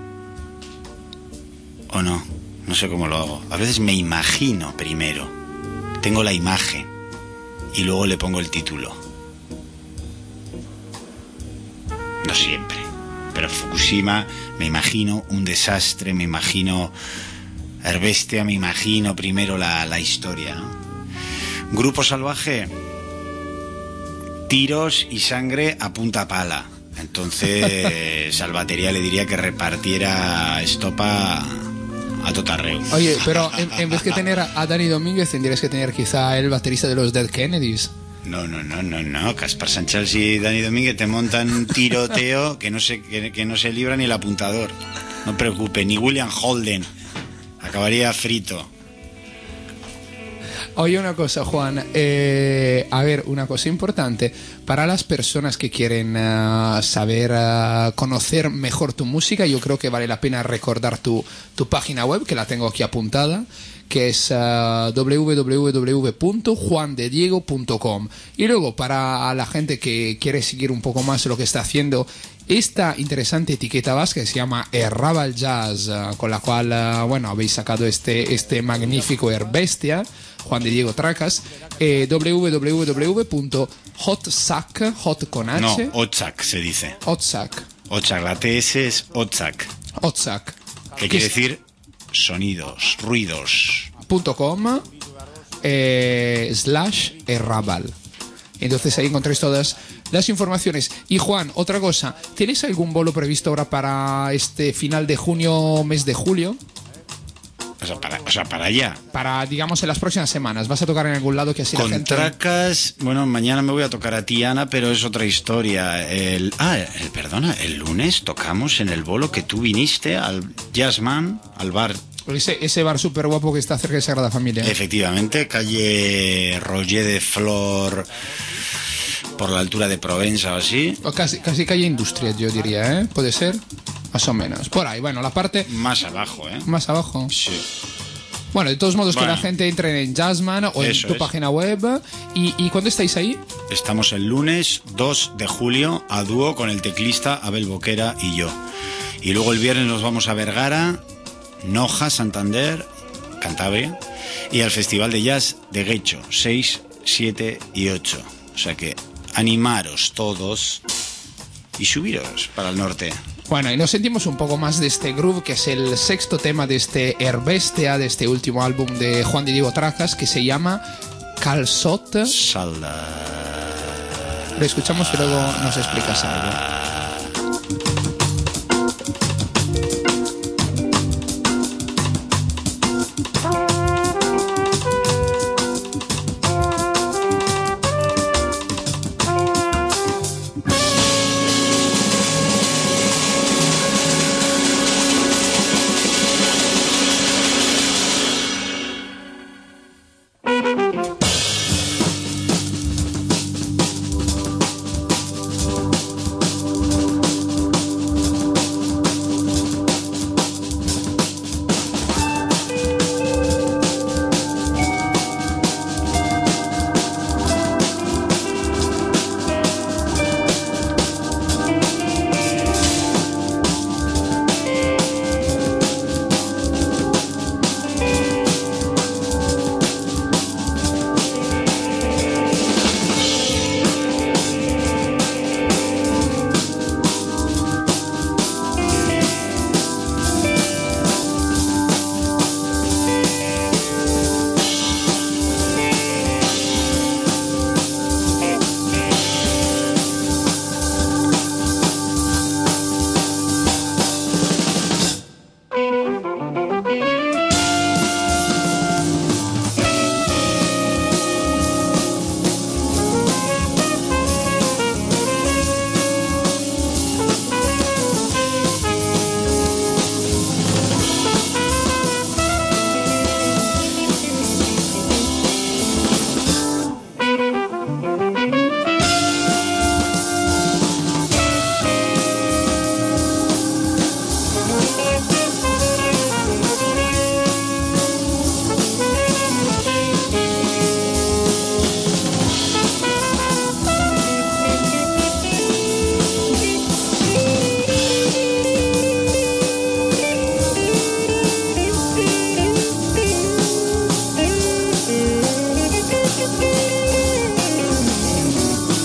¿O no? No sé cómo lo hago. A veces me imagino primero. Tengo la imagen y luego le pongo el título. No siempre. Pero Fukushima, me imagino un desastre, me imagino Herbestia, me imagino primero la, la historia, ¿no? Grupo Salvaje, tiros y sangre a punta pala. Entonces al batería le diría que repartiera estopa a totarreo. Oye, pero en, en vez de tener a Dani Domínguez, tendrías que tener quizá el baterista de los Dead Kennedys. No, no, no, no, no. Caspar Sanchals y Dani Domínguez te montan un tiroteo que no se, que, que no se libra ni el apuntador. No preocupe, ni William Holden. Acabaría frito. Oye, una cosa, Juan. Eh, a ver, una cosa importante. Para las personas que quieren uh, saber, uh, conocer mejor tu música, yo creo que vale la pena recordar tu, tu página web, que la tengo aquí apuntada, que es uh, doble u doble u doble u punto juan de diego punto com. Y luego, para la gente que quiere seguir un poco más lo que está haciendo esta interesante etiqueta vasca que se llama Errabal Jazz, uh, con la cual, uh, bueno, habéis sacado este, este magnífico Herbestia, Juan de Diego Tracas, eh, doble u doble u doble u punto hotsac, hot con H. No, Otsak se dice. Otsac. Otsak, la T S es Otsak. Otsac. ¿Qué quiere decir? Sonidos, ruidos. Punto com eh, slash Errabal. Entonces ahí encontréis todas las informaciones. Y Juan, otra cosa, ¿tienes algún bolo previsto ahora para este final de junio, mes de julio? O sea, para, o sea, para allá. Para, digamos, en las próximas semanas. ¿Vas a tocar en algún lado que así Con la gente... Tracas, bueno, mañana me voy a tocar a Tiana, pero es otra historia. El, ah, el, perdona, el lunes tocamos en el bolo que tú viniste al Jazzman, al bar. Ese, ese bar súper guapo que está cerca de Sagrada Familia. Efectivamente, calle Roger de Flor, por la altura de Provenza o así. O casi, casi calle Industria, yo diría, ¿eh? ¿Puede ser? Más o menos. Por ahí, bueno, la parte... Más abajo, ¿eh? Más abajo. Sí. Bueno, de todos modos, bueno, que la gente entre en Jazzman o en tu es. página web. ¿Y, ¿Y cuándo estáis ahí? Estamos el lunes dos de julio a dúo con el teclista Abel Boquera y yo. Y luego el viernes nos vamos a Vergara, Noja, Santander, Cantabria, y al Festival de Jazz de Guecho, seis, siete y ocho. O sea que animaros todos y subiros para el norte. Bueno, y nos sentimos un poco más de este groove, que es el sexto tema de este Herbestia, de este último álbum de Juan de Diego Tracas, que se llama Calçot. Salda. Lo escuchamos y luego nos explicas algo.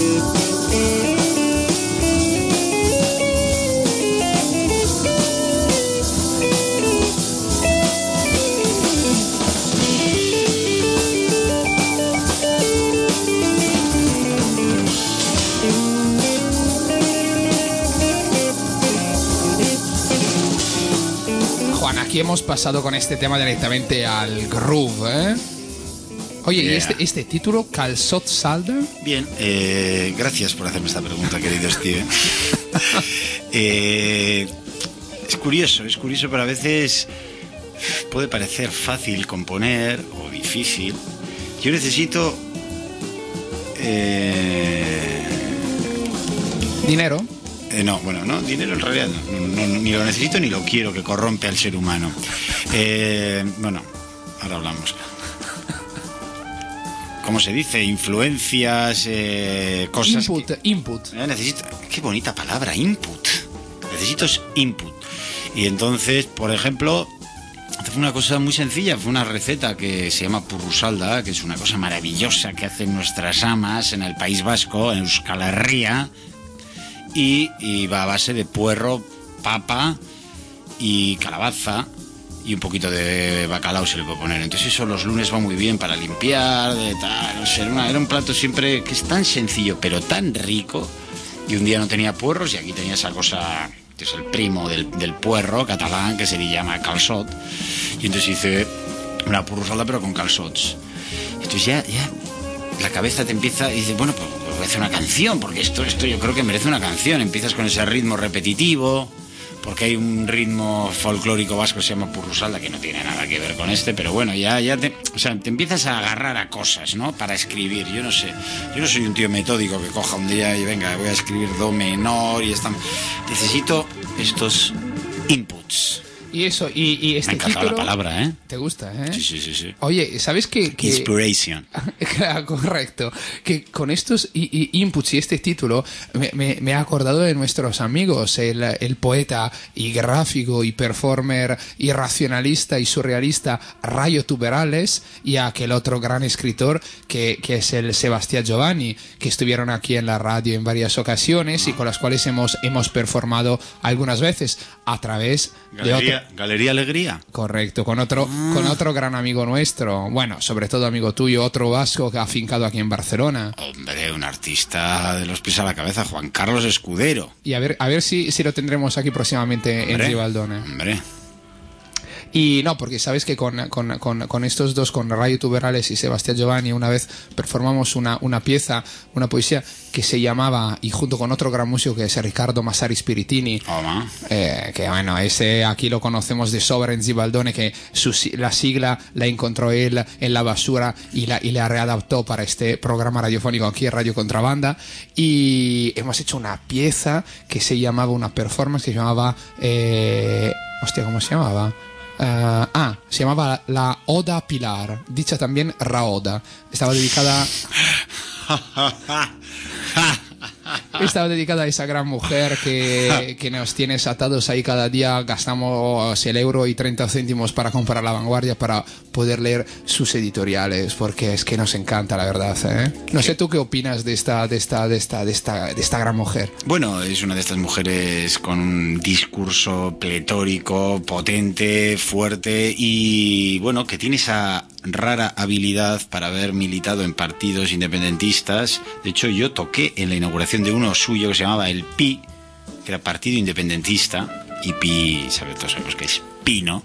Aquí hemos pasado con este tema directamente al groove, ¿eh? Oye, yeah. ¿y este, este título, Calçot Salda? Bien, eh, gracias por hacerme esta pregunta, querido Steven. eh, es curioso, es curioso, pero a veces puede parecer fácil componer o difícil. Yo necesito... Eh... ¿Dinero? Eh, no, bueno, no, dinero en realidad no, no, no, ni lo necesito ni lo quiero, que corrompe al ser humano. Eh, bueno, ahora hablamos. ¿Cómo se dice? Influencias, eh, cosas... Input, que, input. Eh, necesito, qué bonita palabra, input. Necesito input. Y entonces, por ejemplo, fue una cosa muy sencilla, fue una receta que se llama purrusalda, que es una cosa maravillosa que hacen nuestras amas en el País Vasco, en Euskal Herria. Y, y va a base de puerro, papa y calabaza y un poquito de bacalao se le puede poner. Entonces eso los lunes va muy bien para limpiar, de tal, no sé, era, una, era un plato siempre que es tan sencillo pero tan rico. Y un día no tenía puerros y aquí tenía esa cosa que es el primo del, del puerro catalán, que se le llama calçot. Y entonces hice una purrusalda pero con calçots. Entonces ya, ya la cabeza te empieza y dices, bueno, pues voy a hacer una canción, porque esto, esto yo creo que merece una canción. Empiezas con ese ritmo repetitivo, porque hay un ritmo folclórico vasco que se llama purrusalda, que no tiene nada que ver con este, pero bueno, ya, ya te, o sea, te empiezas a agarrar a cosas, ¿no? Para escribir, yo no sé, yo no soy un tío metódico que coja un día y venga, voy a escribir do menor y esta... Necesito estos inputs. Y eso, y, y este Me encanta título... la palabra, ¿eh? ¿Te gusta, eh? Sí, sí, sí, sí. Oye, ¿sabes qué? Que... Inspiration. Correcto. Que con estos i- i- inputs y este título me, me, me he acordado de nuestros amigos, el, el poeta y gráfico y performer y racionalista y surrealista Rayo Tuberales y aquel otro gran escritor que, que es el Sebastián Giovanni, que estuvieron aquí en la radio en varias ocasiones y con las cuales hemos, hemos performado algunas veces a través Galería, de otro... Galería Alegría. Correcto, con otro, ah. con otro gran amigo nuestro, bueno, sobre todo amigo tuyo, otro vasco que ha afincado aquí en Barcelona. Hombre, un artista de los pies a la cabeza, Juan Carlos Escudero. Y a ver, a ver si, si lo tendremos aquí próximamente. Hombre, en Ribaldone. Hombre. Y no, porque sabes que con, con, con, con estos dos, con Rayo Tuberales y Sebastián Giovanni, una vez performamos una, una pieza, una poesía que se llamaba, y junto con otro gran músico que es Ricardo Massari Spiritini, oh, eh, que bueno, ese aquí lo conocemos de sobra en Zibaldone, que su, la sigla la encontró él en la basura y la, y la readaptó para este programa radiofónico aquí en Radio Contrabanda, y hemos hecho una pieza que se llamaba, una performance que se llamaba, eh, hostia, ¿cómo se llamaba? Uh, ah, se llamaba La Oda Pilar, dicha también Raoda. Estaba dedicada Estaba dedicada a esa gran mujer que, que nos tienes atados ahí cada día. Gastamos el euro y treinta céntimos para comprar La Vanguardia para poder leer sus editoriales, porque es que nos encanta, la verdad, ¿eh? No sé tú qué opinas de esta, de esta, de esta, de esta, de esta gran mujer. Bueno, es una de estas mujeres con un discurso pletórico, potente, fuerte y bueno, que tiene esa rara habilidad para haber militado en partidos independentistas. De hecho, yo toqué en la inauguración de uno suyo que se llamaba el P I, que era Partido Independentista, y P I, ¿sabes? Todos sabemos que es Pino.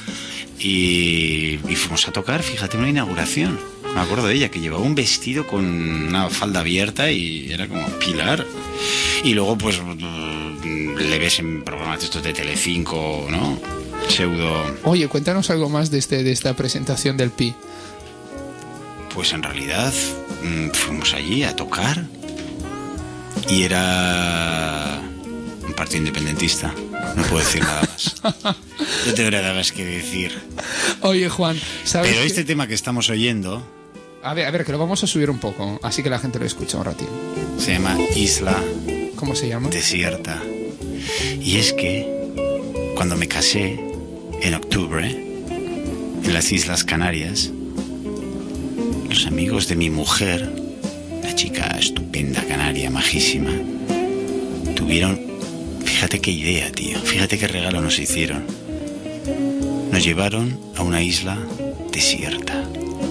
Y, y fuimos a tocar, fíjate, una inauguración. Me acuerdo de ella, que llevaba un vestido con una falda abierta y era como Pilar. Y luego, pues, le ves en programas de estos de Telecinco, ¿no? Pseudo... Oye, cuéntanos algo más de, este, de esta presentación del P I. Pues en realidad fuimos allí a tocar y era un partido independentista. No puedo decir nada más. No tengo nada más que decir. Oye, Juan, ¿sabes? Pero que... este tema que estamos oyendo... A ver, a ver, que lo vamos a subir un poco, así que la gente lo escucha un ratito. Se llama Isla... ¿Cómo se llama? Desierta. Y es que cuando me casé en octubre en las Islas Canarias, los amigos de mi mujer, la chica estupenda canaria majísima. Tuvieron, fíjate qué idea, tío, fíjate qué regalo nos hicieron. Nos llevaron a una isla desierta.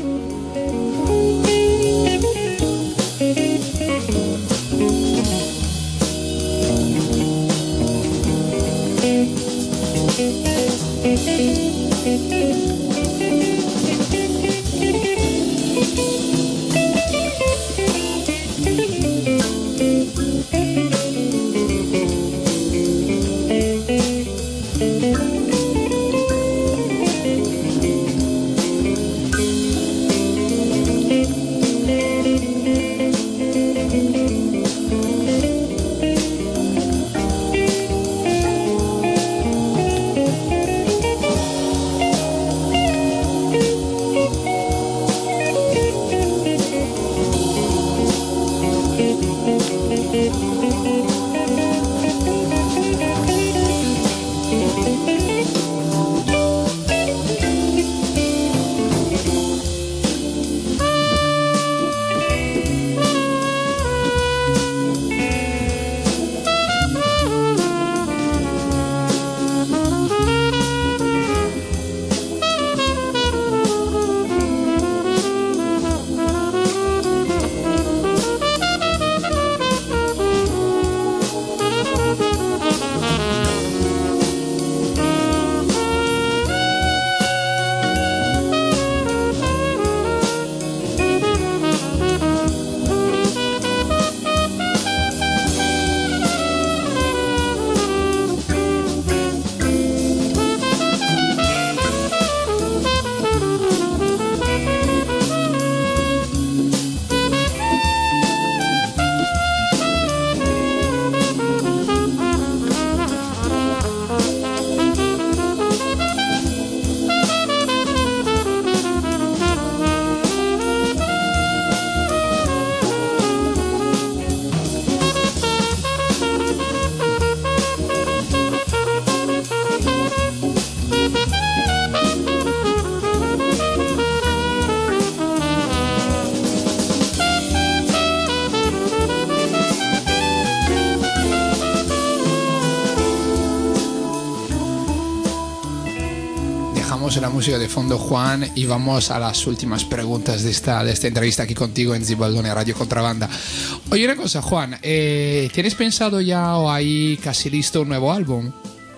La música de fondo, Juan, y vamos a las últimas preguntas de esta, de esta entrevista aquí contigo en Zibaldone Radio Contrabanda. Oye, una cosa, Juan, eh, ¿tienes pensado ya o ahí casi listo un nuevo álbum?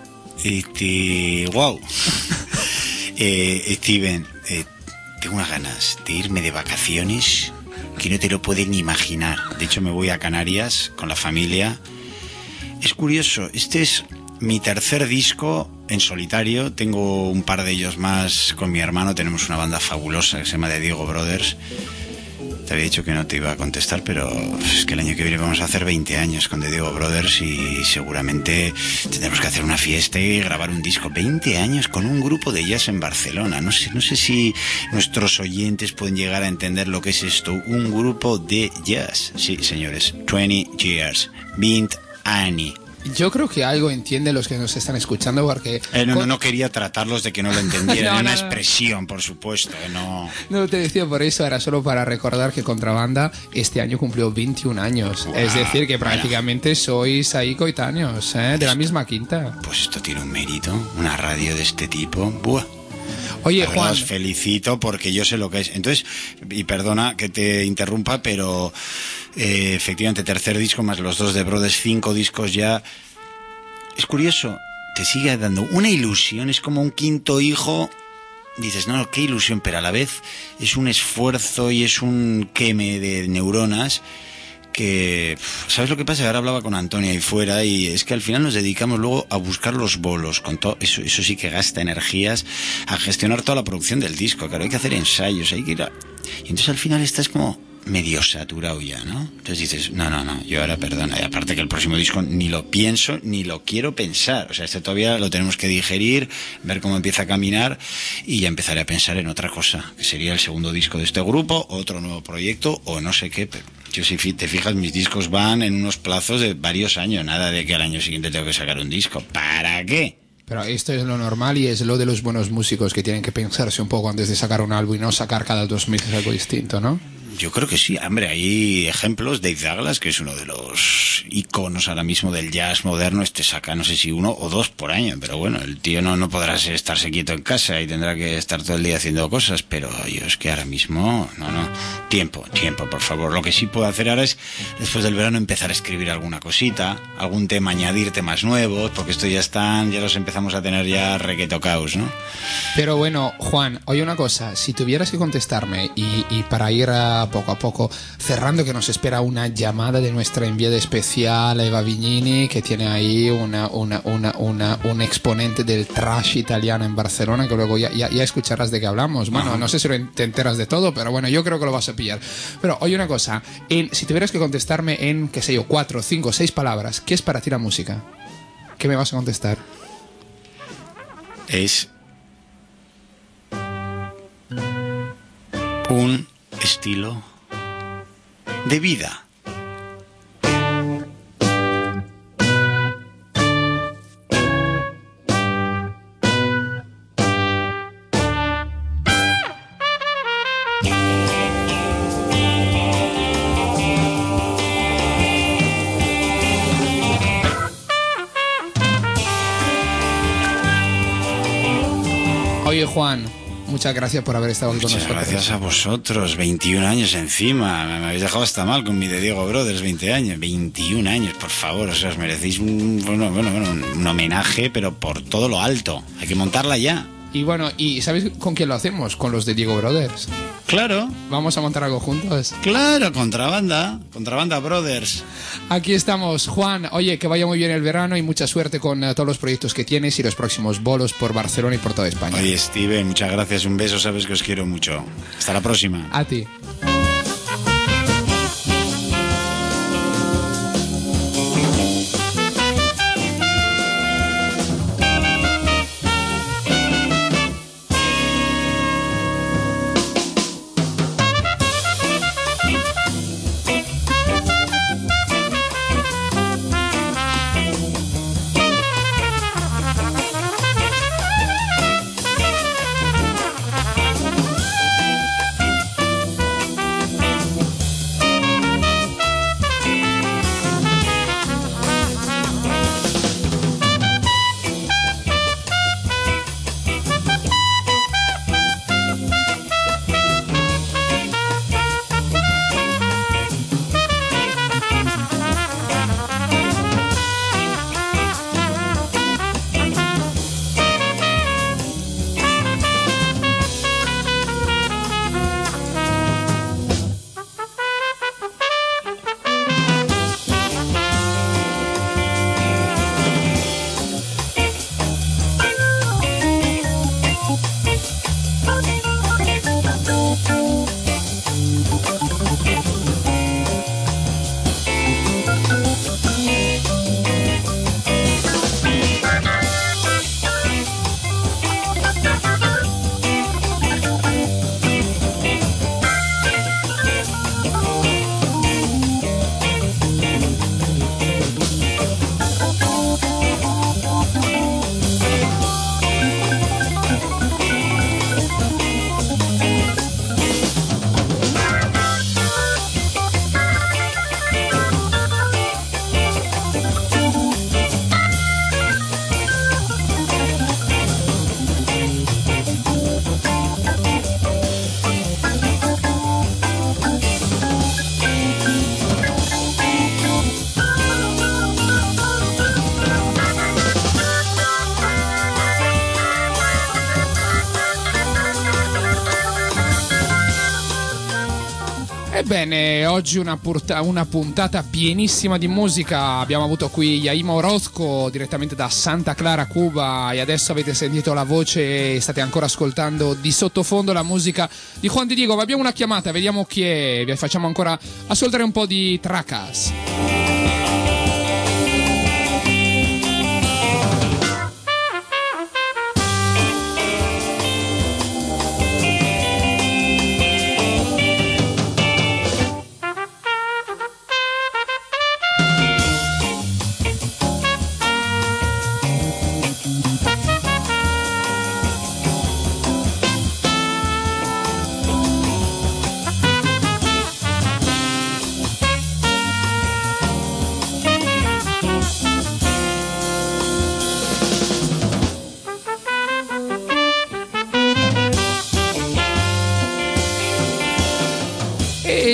Este, wow. eh, Steven, eh, tengo unas ganas de irme de vacaciones que no te lo puedes ni imaginar. De hecho, me voy a Canarias con la familia. Es curioso, este es mi tercer disco en solitario. Tengo un par de ellos más con mi hermano. Tenemos una banda fabulosa que se llama The Diego Brothers. Te había dicho que no te iba a contestar, pero es que el año que viene vamos a hacer veinte años con The Diego Brothers y seguramente tendremos que hacer una fiesta y grabar un disco. veinte años con un grupo de jazz en Barcelona. No sé, no sé si nuestros oyentes pueden llegar a entender lo que es esto. Un grupo de jazz. Sí, señores, veinte years, veinte años. Yo creo que algo entienden los que nos están escuchando porque... Eh, no, no, no quería tratarlos de que no lo entendieran. no, una no, no. expresión, por supuesto. Eh, no... no te decía por eso, era solo para recordar que Contrabanda este año cumplió veintiún años. Wow, es decir, que prácticamente bueno. sois ahí coetáneos, ¿eh? De la misma quinta. Pues esto tiene un mérito, una radio de este tipo. Buah. Oye, Juan, os felicito porque yo sé lo que es. Entonces, y perdona que te interrumpa, pero eh, efectivamente tercer disco más los dos de Brothers, cinco discos ya. Es curioso, te sigue dando una ilusión, es como un quinto hijo. Dices, no, qué ilusión, pero a la vez es un esfuerzo y es un queme de neuronas que... ¿Sabes lo que pasa? Ahora hablaba con Antonia ahí fuera y es que al final nos dedicamos luego a buscar los bolos. Con todo eso, eso sí que gasta energías, a gestionar toda la producción del disco. Claro, hay que hacer ensayos, hay que ir a... Y entonces al final estás como medio saturado ya, ¿no? Entonces dices, no, no, no, yo ahora perdona. Y aparte que el próximo disco ni lo pienso ni lo quiero pensar. O sea, este todavía lo tenemos que digerir, ver cómo empieza a caminar y ya empezaré a pensar en otra cosa, que sería el segundo disco de este grupo, otro nuevo proyecto o no sé qué, pero... Yo, si te fijas, mis discos van en unos plazos de varios años. Nada de que al año siguiente tengo que sacar un disco. ¿Para qué? Pero esto es lo normal y es lo de los buenos músicos que tienen que pensarse un poco antes de sacar un álbum y no sacar cada dos meses algo distinto, ¿no? Yo creo que sí, hombre, hay ejemplos. Dave Douglas, que es uno de los iconos ahora mismo del jazz moderno, este saca no sé si uno o dos por año, pero bueno, el tío no, no podrá estarse quieto en casa y tendrá que estar todo el día haciendo cosas, pero yo es que ahora mismo, no, no, tiempo, tiempo, por favor. Lo que sí puedo hacer ahora es, después del verano, empezar a escribir alguna cosita, algún tema, añadir temas nuevos, porque estos ya están, ya los empezamos a tener ya requetocaos, ¿no? Pero bueno, Juan, oye una cosa, si tuvieras que contestarme y, y para ir a poco a poco cerrando, que nos espera una llamada de nuestra enviada especial Eva Vignini, que tiene ahí una, una, una, una, un exponente del trash italiano en Barcelona, que luego ya, ya, ya escucharás de qué hablamos. Bueno, uh-huh. No sé si te enteras de todo, pero bueno, yo creo que lo vas a pillar. Pero oye una cosa, en, si tuvieras que contestarme en, qué sé yo, cuatro, cinco, seis palabras, ¿qué es para ti la música? ¿Qué me vas a contestar? Es un estilo de vida. Oye, Juan, muchas gracias por haber estado aquí con Muchas nosotros. gracias a vosotros, veintiún años encima, me habéis dejado hasta mal con mi de Diego Brothers, veinte años, veintiún años, por favor, o sea, os merecéis un, bueno, bueno, bueno, un homenaje, pero por todo lo alto, hay que montarla ya. Y bueno, ¿y sabéis con quién lo hacemos? Con los de Diego Brothers. Claro. ¿Vamos a montar algo juntos? Claro, Contrabanda, Contrabanda Brothers. Aquí estamos, Juan. Oye, que vaya muy bien el verano y mucha suerte con uh, todos los proyectos que tienes y los próximos bolos por Barcelona y por toda España. Oye, Steven, muchas gracias, un beso, sabes que os quiero mucho. Hasta la próxima. A ti. Ebbene, oggi una, purta- una puntata pienissima di musica. Abbiamo avuto qui Yaima Orozco direttamente da Santa Clara, Cuba, e adesso avete sentito la voce e state ancora ascoltando di sottofondo la musica di Juan Di Diego. Ma abbiamo una chiamata, vediamo chi è, vi facciamo ancora ascoltare un po' di Tracas.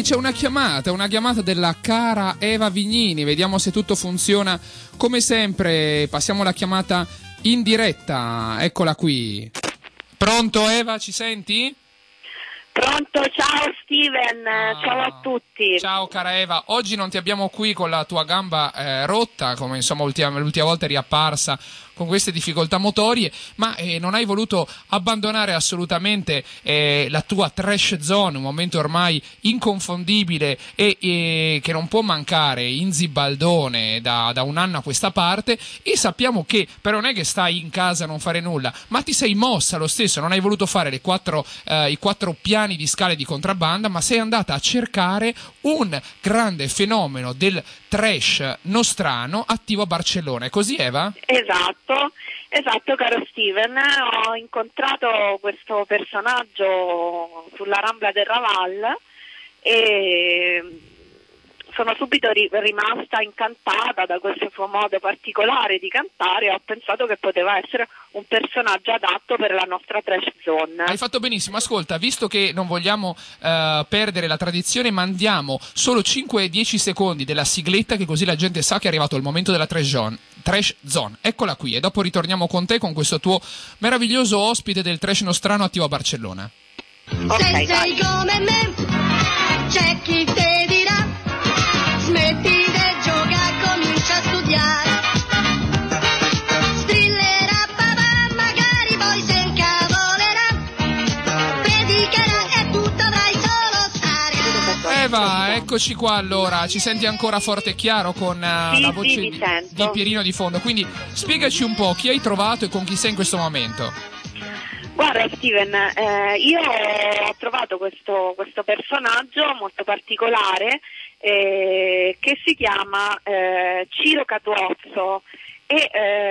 c'è una chiamata, una chiamata della cara Eva Vignini. Vediamo se tutto funziona come sempre. Passiamo la chiamata in diretta. Eccola qui. Pronto Eva, ci senti? Pronto, ciao Steven, Ah. ciao a tutti. Ciao cara Eva, oggi non ti abbiamo qui con la tua gamba eh, rotta, come insomma ultima, l'ultima volta eri apparsa con queste difficoltà motorie, ma eh, non hai voluto abbandonare assolutamente eh, la tua trash zone, un momento ormai inconfondibile e eh, che non può mancare in Zibaldone da, da un anno a questa parte, e sappiamo che però non è che stai in casa a non fare nulla, ma ti sei mossa lo stesso, non hai voluto fare le quattro, eh, i quattro piani di scale di contrabbanda, ma sei andata a cercare un grande fenomeno del trash nostrano attivo a Barcellona. È così, Eva? Esatto, esatto caro Steven, ho incontrato questo personaggio sulla Rambla del Raval e sono subito ri- rimasta incantata da questo suo modo particolare di cantare e ho pensato che poteva essere un personaggio adatto per la nostra trash zone. Hai fatto benissimo. Ascolta, visto che non vogliamo eh, perdere la tradizione, mandiamo solo cinque dieci secondi della sigletta, che così la gente sa che è arrivato il momento della trash zone. Trash zone. Eccola qui, e dopo ritorniamo con te con questo tuo meraviglioso ospite del trash nostrano attivo a Barcellona. Okay, Se sei come me, c'è chi te dirà, smetti di giocare, comincia a studiare. Strillerà papà, magari poi se incavolerà, predicherà e tu dovrai solo stare. Eva, eccoci qua allora. Ci senti ancora forte e chiaro con uh, Sì, la sì, voce mi di, sento. di Pierino di fondo? Quindi spiegaci un po' chi hai trovato e con chi sei in questo momento. Guarda Steven, eh, io ho trovato questo, questo personaggio molto particolare eh, che si chiama eh, Ciro Catuozzo e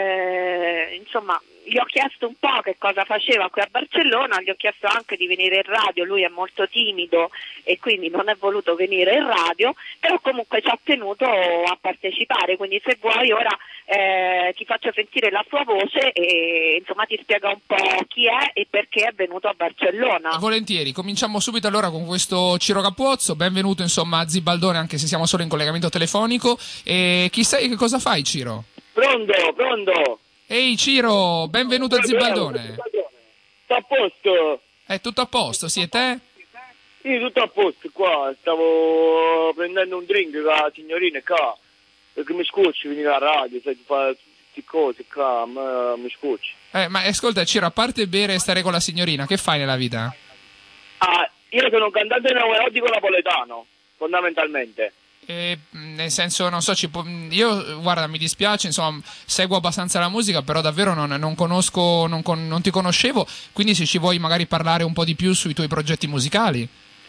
eh, insomma gli ho chiesto un po' che cosa faceva qui a Barcellona, gli ho chiesto anche di venire in radio, lui è molto timido e quindi non è voluto venire in radio, però comunque ci ha tenuto a partecipare, quindi se vuoi ora eh, ti faccio sentire la sua voce e insomma ti spiega un po' chi è e perché è venuto a Barcellona. Volentieri, cominciamo subito allora con questo Ciro Catuozzo. Benvenuto insomma a Zibaldone, anche se siamo solo in collegamento telefonico. E chi sei e che cosa fai, Ciro? Pronto, pronto. Ehi Ciro, benvenuto a Zibaldone. Tutto a posto? È tutto a posto, sì, e te? Sì, tutto a posto qua. Stavo prendendo un drink con la signorina qua. Perché mi scocci venire alla radio, sai, ti fa queste cose qua, ma mi scocci. Eh, ma ascolta Ciro, a parte bere e stare con la signorina, che fai nella vita? Ah, io sono un cantante neomelodico napoletano, fondamentalmente. Eh, nel senso, non so, ci può- io guarda, mi dispiace, insomma, seguo abbastanza la musica, però davvero non, non conosco, non, con- non ti conoscevo, quindi se ci vuoi magari parlare un po' di più sui tuoi progetti musicali.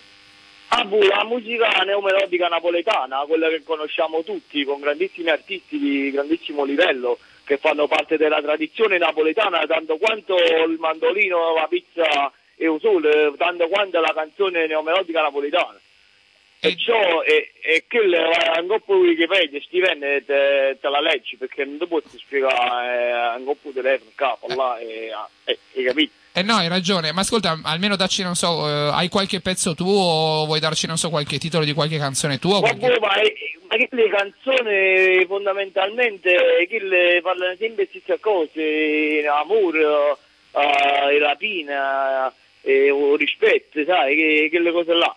Ah, boh, la musica neomelodica napoletana, quella che conosciamo tutti, con grandissimi artisti di grandissimo livello, che fanno parte della tradizione napoletana, tanto quanto il mandolino, la pizza e il sole, tanto quanto la canzone neomelodica napoletana. E ciò è, è che un coppo di Wikipedia, Steven, te, te la leggi, perché non ti posso spiegare un coppo di telefono, capo, là, e, e, hai capito? Eh no, hai ragione, ma ascolta, almeno dacci, non so, eh, hai qualche pezzo tuo o vuoi darci, non so, qualche titolo di qualche canzone tua? Ma, Qualche... boh, ma, ma che le canzoni fondamentalmente che le parlano sempre di queste cose, amore, uh, rapina, e il rispetto, sai, che, quelle cose là.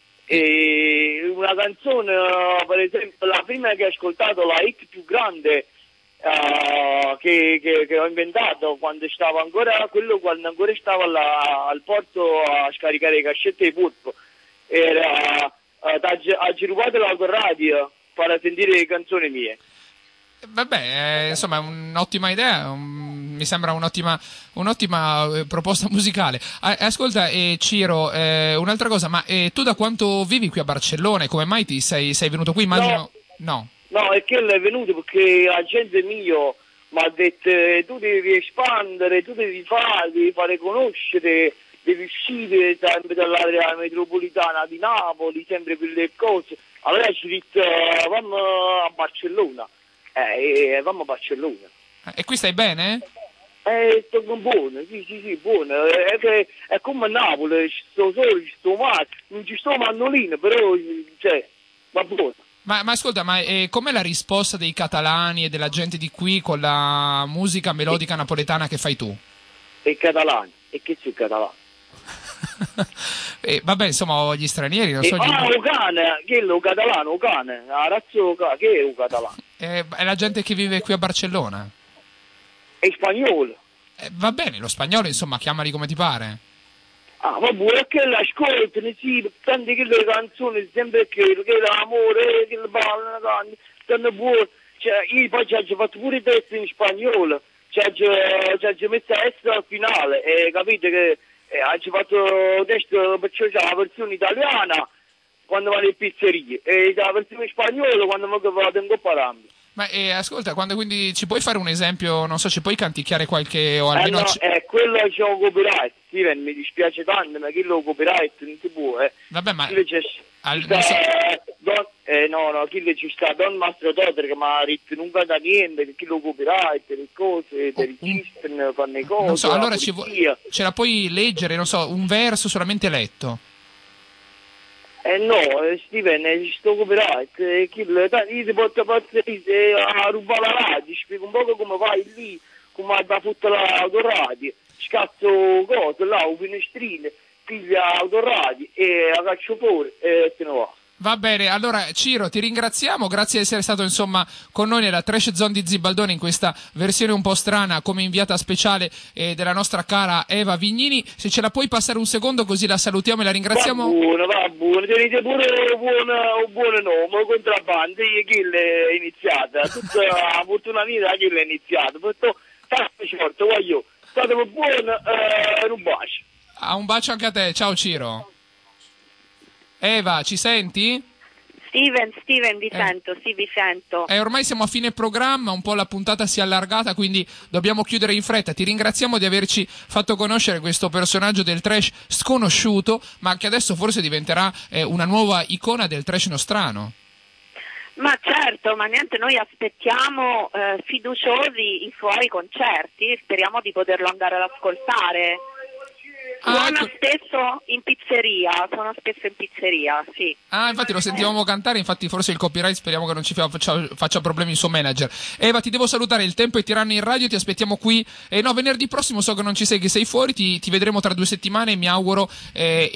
E una canzone, per esempio, la prima che ho ascoltato, la hit più grande uh, che, che, che ho inventato quando stavo ancora, quello quando ancora stavo alla, al porto a scaricare le cascette di polpo, era uh, ha girupato la radio per sentire le canzoni mie. Vabbè, eh, insomma, è un'ottima idea, un- mi sembra un'ottima, un'ottima eh, proposta musicale. Ah, ascolta, eh, Ciro, eh, un'altra cosa, ma eh, tu da quanto vivi qui a Barcellona e come mai ti sei, sei venuto qui? Immagino... No. No, è che è venuto perché la gente mia mi ha detto eh, tu devi espandere, tu devi fare, devi fare conoscere, devi uscire sempre dall'area metropolitana di Napoli, sempre quelle cose. Allora ci ho detto eh, vamo a Barcellona. Eh, e vamo a Barcellona. E qui stai bene? Eh, sto buono, sì, sì, sì, buono. È, che, è come a Napoli, ci sto sole, ci sto mare, non ci sto mannolino, però, cioè, va buono. Ma, ma ascolta, ma eh, com'è la risposta dei catalani e della gente di qui con la musica melodica napoletana che fai tu? E catalani, e che c'è catalano? eh, vabbè, insomma, gli stranieri, non E, so... ah, gli... un cane, che è lo catalano, un cane, la razza, che è un catalano? Eh, è la gente che vive qui a Barcellona. È spagnolo. Eh, va bene, lo spagnolo, insomma, chiamali come ti pare. Ah, vabbè, è che l'ascoltano, sì, tante che le canzoni, sempre che, che l'amore, che le ballano, tanto buono. Cioè, io poi ci ho fatto pure i testi in spagnolo, ci ho messo a essere al finale, e capite che eh, ho fatto testo, perciò c'è la versione italiana quando vado in pizzeria, e la versione spagnola quando vado in Coppa d'Ambia. Ma eh, ascolta, quando quindi ci puoi fare un esempio, non so, ci puoi canticchiare qualche o almeno... Eh no, ci... eh, quello c'è un copyright, Steven, mi dispiace tanto, ma quello copyright non si può, eh. Vabbè, ma... C'è, Al... sta, so... don, eh, no, no, quello ci sta Don Mastro Totter che mi ha detto non va da niente, che quello copyright, le cose, oh, le registrano, fanno le cose, non so, la allora ci vo... ce la puoi leggere, non so, un verso solamente letto? Eh no, Steven, ci sto copyright, eh, io ti porto a passare a rubare la radio, spiego un po' come vai lì, come hai da fottere l'autoradio, scazzo cose là, un finestrino, piglia l'autoradio e la caccio fuori e se ne va. Va bene, allora Ciro ti ringraziamo, grazie di essere stato insomma con noi nella Trash Zone di Zibaldone in questa versione un po' strana come inviata speciale eh, della nostra cara Eva Vignini. Se ce la puoi passare un secondo così la salutiamo e la ringraziamo. Va buono, va buono, tenete pure un buon, buon nome, contrabbando, chi l'è iniziata, tutta la fortuna vita chi l'è iniziata, questo tanto certo, voglio, state buono, eh, un bacio. Ah, un bacio anche a te, ciao Ciro. Eva, ci senti? Steven, Steven, vi eh. sento, sì, vi sento. Eh, ormai siamo a fine programma, un po' la puntata si è allargata, quindi dobbiamo chiudere in fretta. Ti ringraziamo di averci fatto conoscere questo personaggio del trash sconosciuto, ma che adesso forse diventerà eh, una nuova icona del trash nostrano. Ma certo, ma niente, noi aspettiamo eh, fiduciosi i suoi concerti, speriamo di poterlo andare ad ascoltare. Suona ah, ecco. spesso in pizzeria, suona spesso in pizzeria, sì. Ah, infatti lo sentivamo cantare, infatti forse il copyright speriamo che non ci faccia, faccia problemi il suo manager. Eva, ti devo salutare, il tempo è tiranno in radio, ti aspettiamo qui. Eh, no, venerdì prossimo so che non ci sei, che sei fuori, ti, ti vedremo tra due settimane, mi auguro, eh,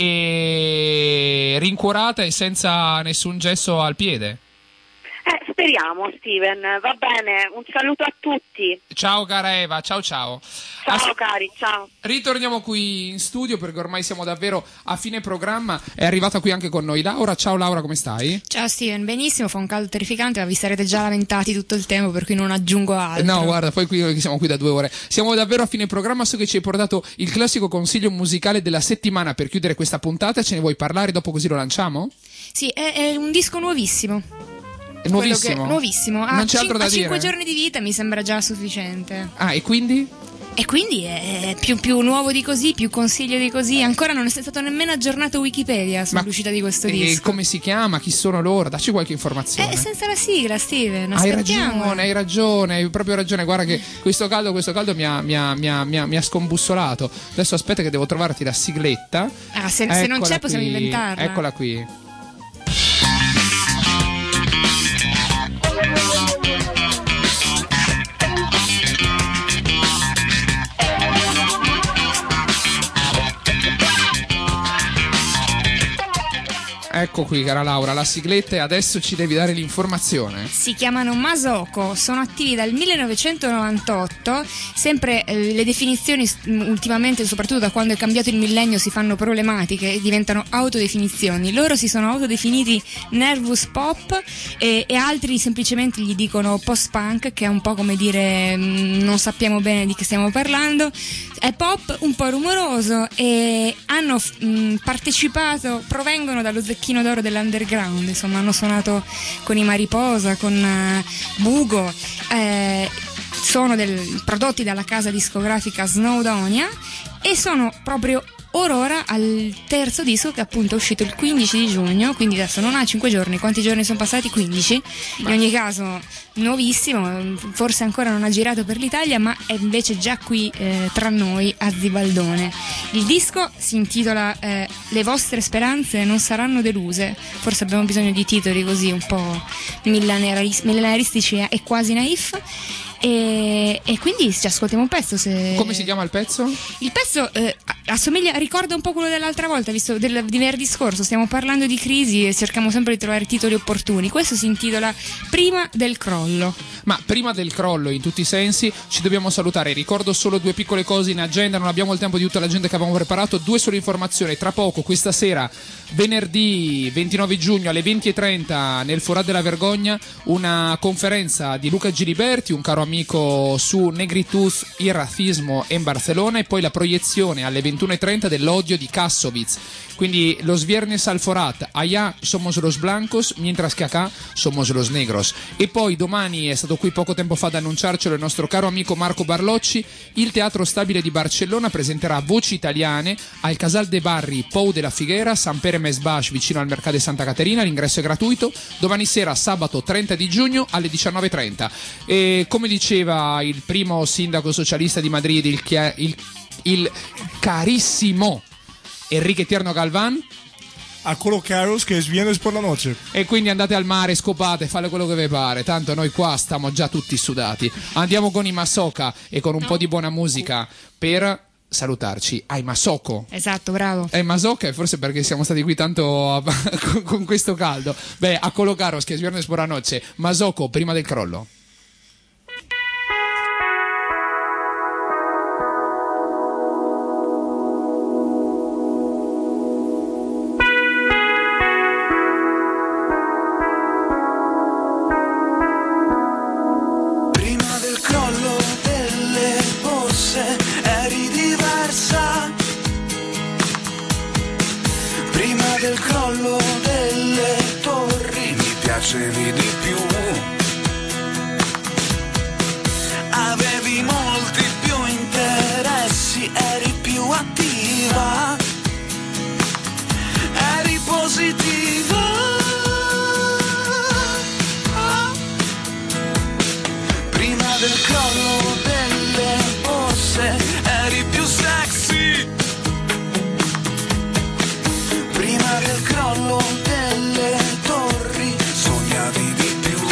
e rincuorata e senza nessun gesso al piede. Eh, speriamo, Steven, va bene, un saluto a tutti. Ciao cara Eva, ciao ciao. Ciao As- cari, ciao. Ritorniamo qui in studio perché ormai siamo davvero a fine programma. È arrivata qui anche con noi Laura. Ciao Laura, come stai? Ciao Steven, benissimo, fa un caldo terrificante, ma vi sarete già lamentati tutto il tempo, per cui non aggiungo altro. No, guarda, poi qui siamo qui da due ore. Siamo davvero a fine programma, so che ci hai portato il classico consiglio musicale della settimana per chiudere questa puntata. Ce ne vuoi parlare dopo così lo lanciamo? Sì, è, è un disco nuovissimo. È nuovissimo? Che, nuovissimo. Ha non c'è altro cin- da a dire. cinque giorni di vita mi sembra già sufficiente. Ah, e quindi? E quindi è più, più nuovo di così, più consiglio di così. Ancora non è stato nemmeno aggiornato Wikipedia sull'uscita di questo e disco. Come si chiama? Chi sono loro? Dacci qualche informazione. Eh, senza la sigla, Steven. Hai aspettiamo. ragione, hai ragione, hai proprio ragione. Guarda che questo caldo, questo caldo mi ha, mi ha, mi ha, mi ha, mi ha scombussolato. Adesso aspetta che devo trovarti la sigletta. Ah, se, se non c'è possiamo qui. inventarla. Eccola qui. Ecco qui, cara Laura, la sigletta, e adesso ci devi dare l'informazione. Si chiamano Masoko, sono attivi dal millenovecentonovantotto, sempre eh, le definizioni ultimamente, soprattutto da quando è cambiato il millennio, si fanno problematiche e diventano autodefinizioni. Loro si sono autodefiniti nervous pop e, e altri semplicemente gli dicono post-punk, che è un po' come dire mh, non sappiamo bene di che stiamo parlando. È pop un po' rumoroso e hanno mh, partecipato, provengono dallo zecchino d'oro dell'underground, insomma hanno suonato con i Mariposa, con uh, Bugo, eh, sono del, prodotti dalla casa discografica Snowdonia e sono proprio Aurora al terzo disco che appunto è uscito il quindici di giugno, quindi adesso non ha cinque giorni. Quanti giorni sono passati? quindici. In ogni caso nuovissimo, forse ancora non ha girato per l'Italia, ma è invece già qui eh, tra noi a Zibaldone. Il disco si intitola eh, Le vostre speranze non saranno deluse. Forse abbiamo bisogno di titoli così un po' millenaristici millenaristici e quasi naif. E, e quindi ci ascoltiamo un pezzo. Se... Come si chiama il pezzo? Il pezzo eh, assomiglia, ricorda un po' quello dell'altra volta, visto del, di venerdì scorso. Stiamo parlando di crisi e cerchiamo sempre di trovare titoli opportuni. Questo si intitola Prima del crollo. Ma prima del crollo, in tutti i sensi, ci dobbiamo salutare. Ricordo solo due piccole cose in agenda, non abbiamo il tempo di tutta l'agenda che avevamo preparato. Due sole informazioni: tra poco, questa sera, venerdì ventinove giugno alle venti e trenta nel Forat della Vergogna, una conferenza di Luca Giliberti, un caro amico, su negritud, il razzismo in Barcellona, e poi la proiezione alle ventuno e trenta dell'Odio di Kassovitz. Quindi los viernes al Forat, allá somos los blancos, mientras que acá somos los negros. E poi domani, è stato qui poco tempo fa ad annunciarcelo il nostro caro amico Marco Barlocci, il Teatro Stabile di Barcellona presenterà Voci Italiane al Casal de Barri Pou de la Figuera, San Pere Mes Baix, vicino al Mercato di Santa Caterina. L'ingresso è gratuito. Domani sera, sabato trenta di giugno alle diciannove e trenta. E come diceva il primo sindaco socialista di Madrid, il, chia- il, il carissimo Enrique Tierno Galván, a colocaros che es viernes por la noche. E quindi andate al mare, scopate, fate quello che vi pare, tanto noi qua stiamo già tutti sudati. Andiamo con i Masoka e con un po' di buona musica per salutarci. Ai Masoko. Esatto, bravo. Ai Masoka, forse perché siamo stati qui tanto a, con, con questo caldo. Beh, a colocaros che es viernes por la noche. Masoko, prima del crollo. Piacevi di più, avevi molti più interessi, eri più attiva, eri positiva. Prima del crollo delle borse eri più sexy, prima del crollo delle torri sognavi di più.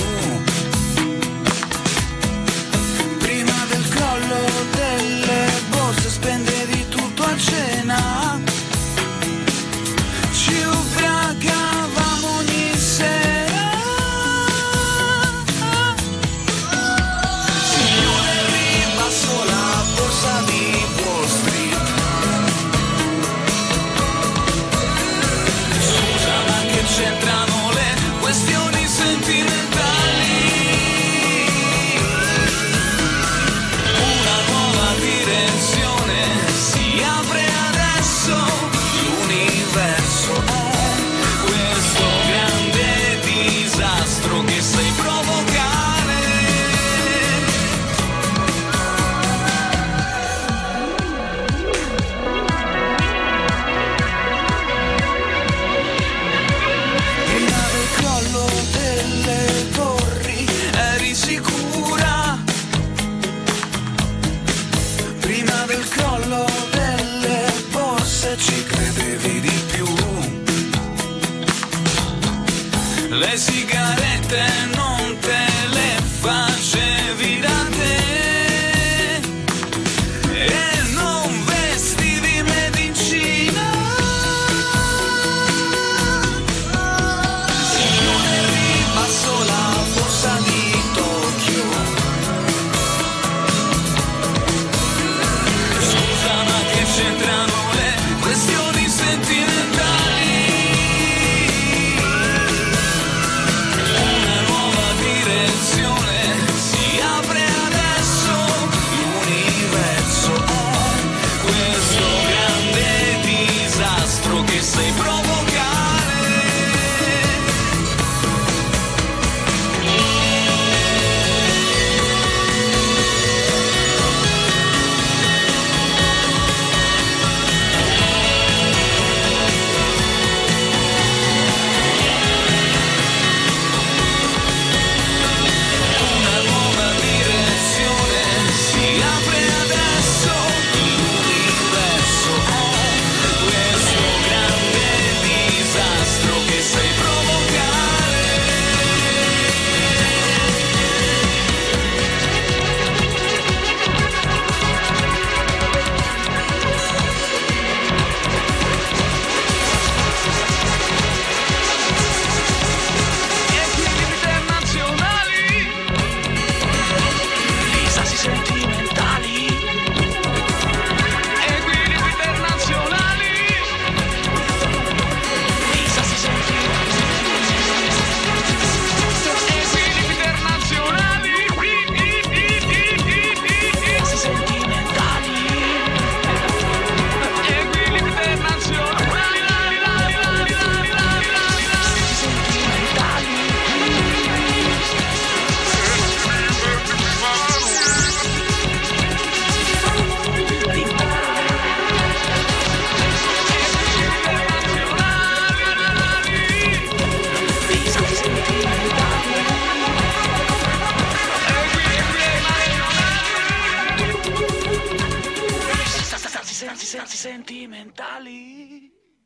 sensi sentimentali.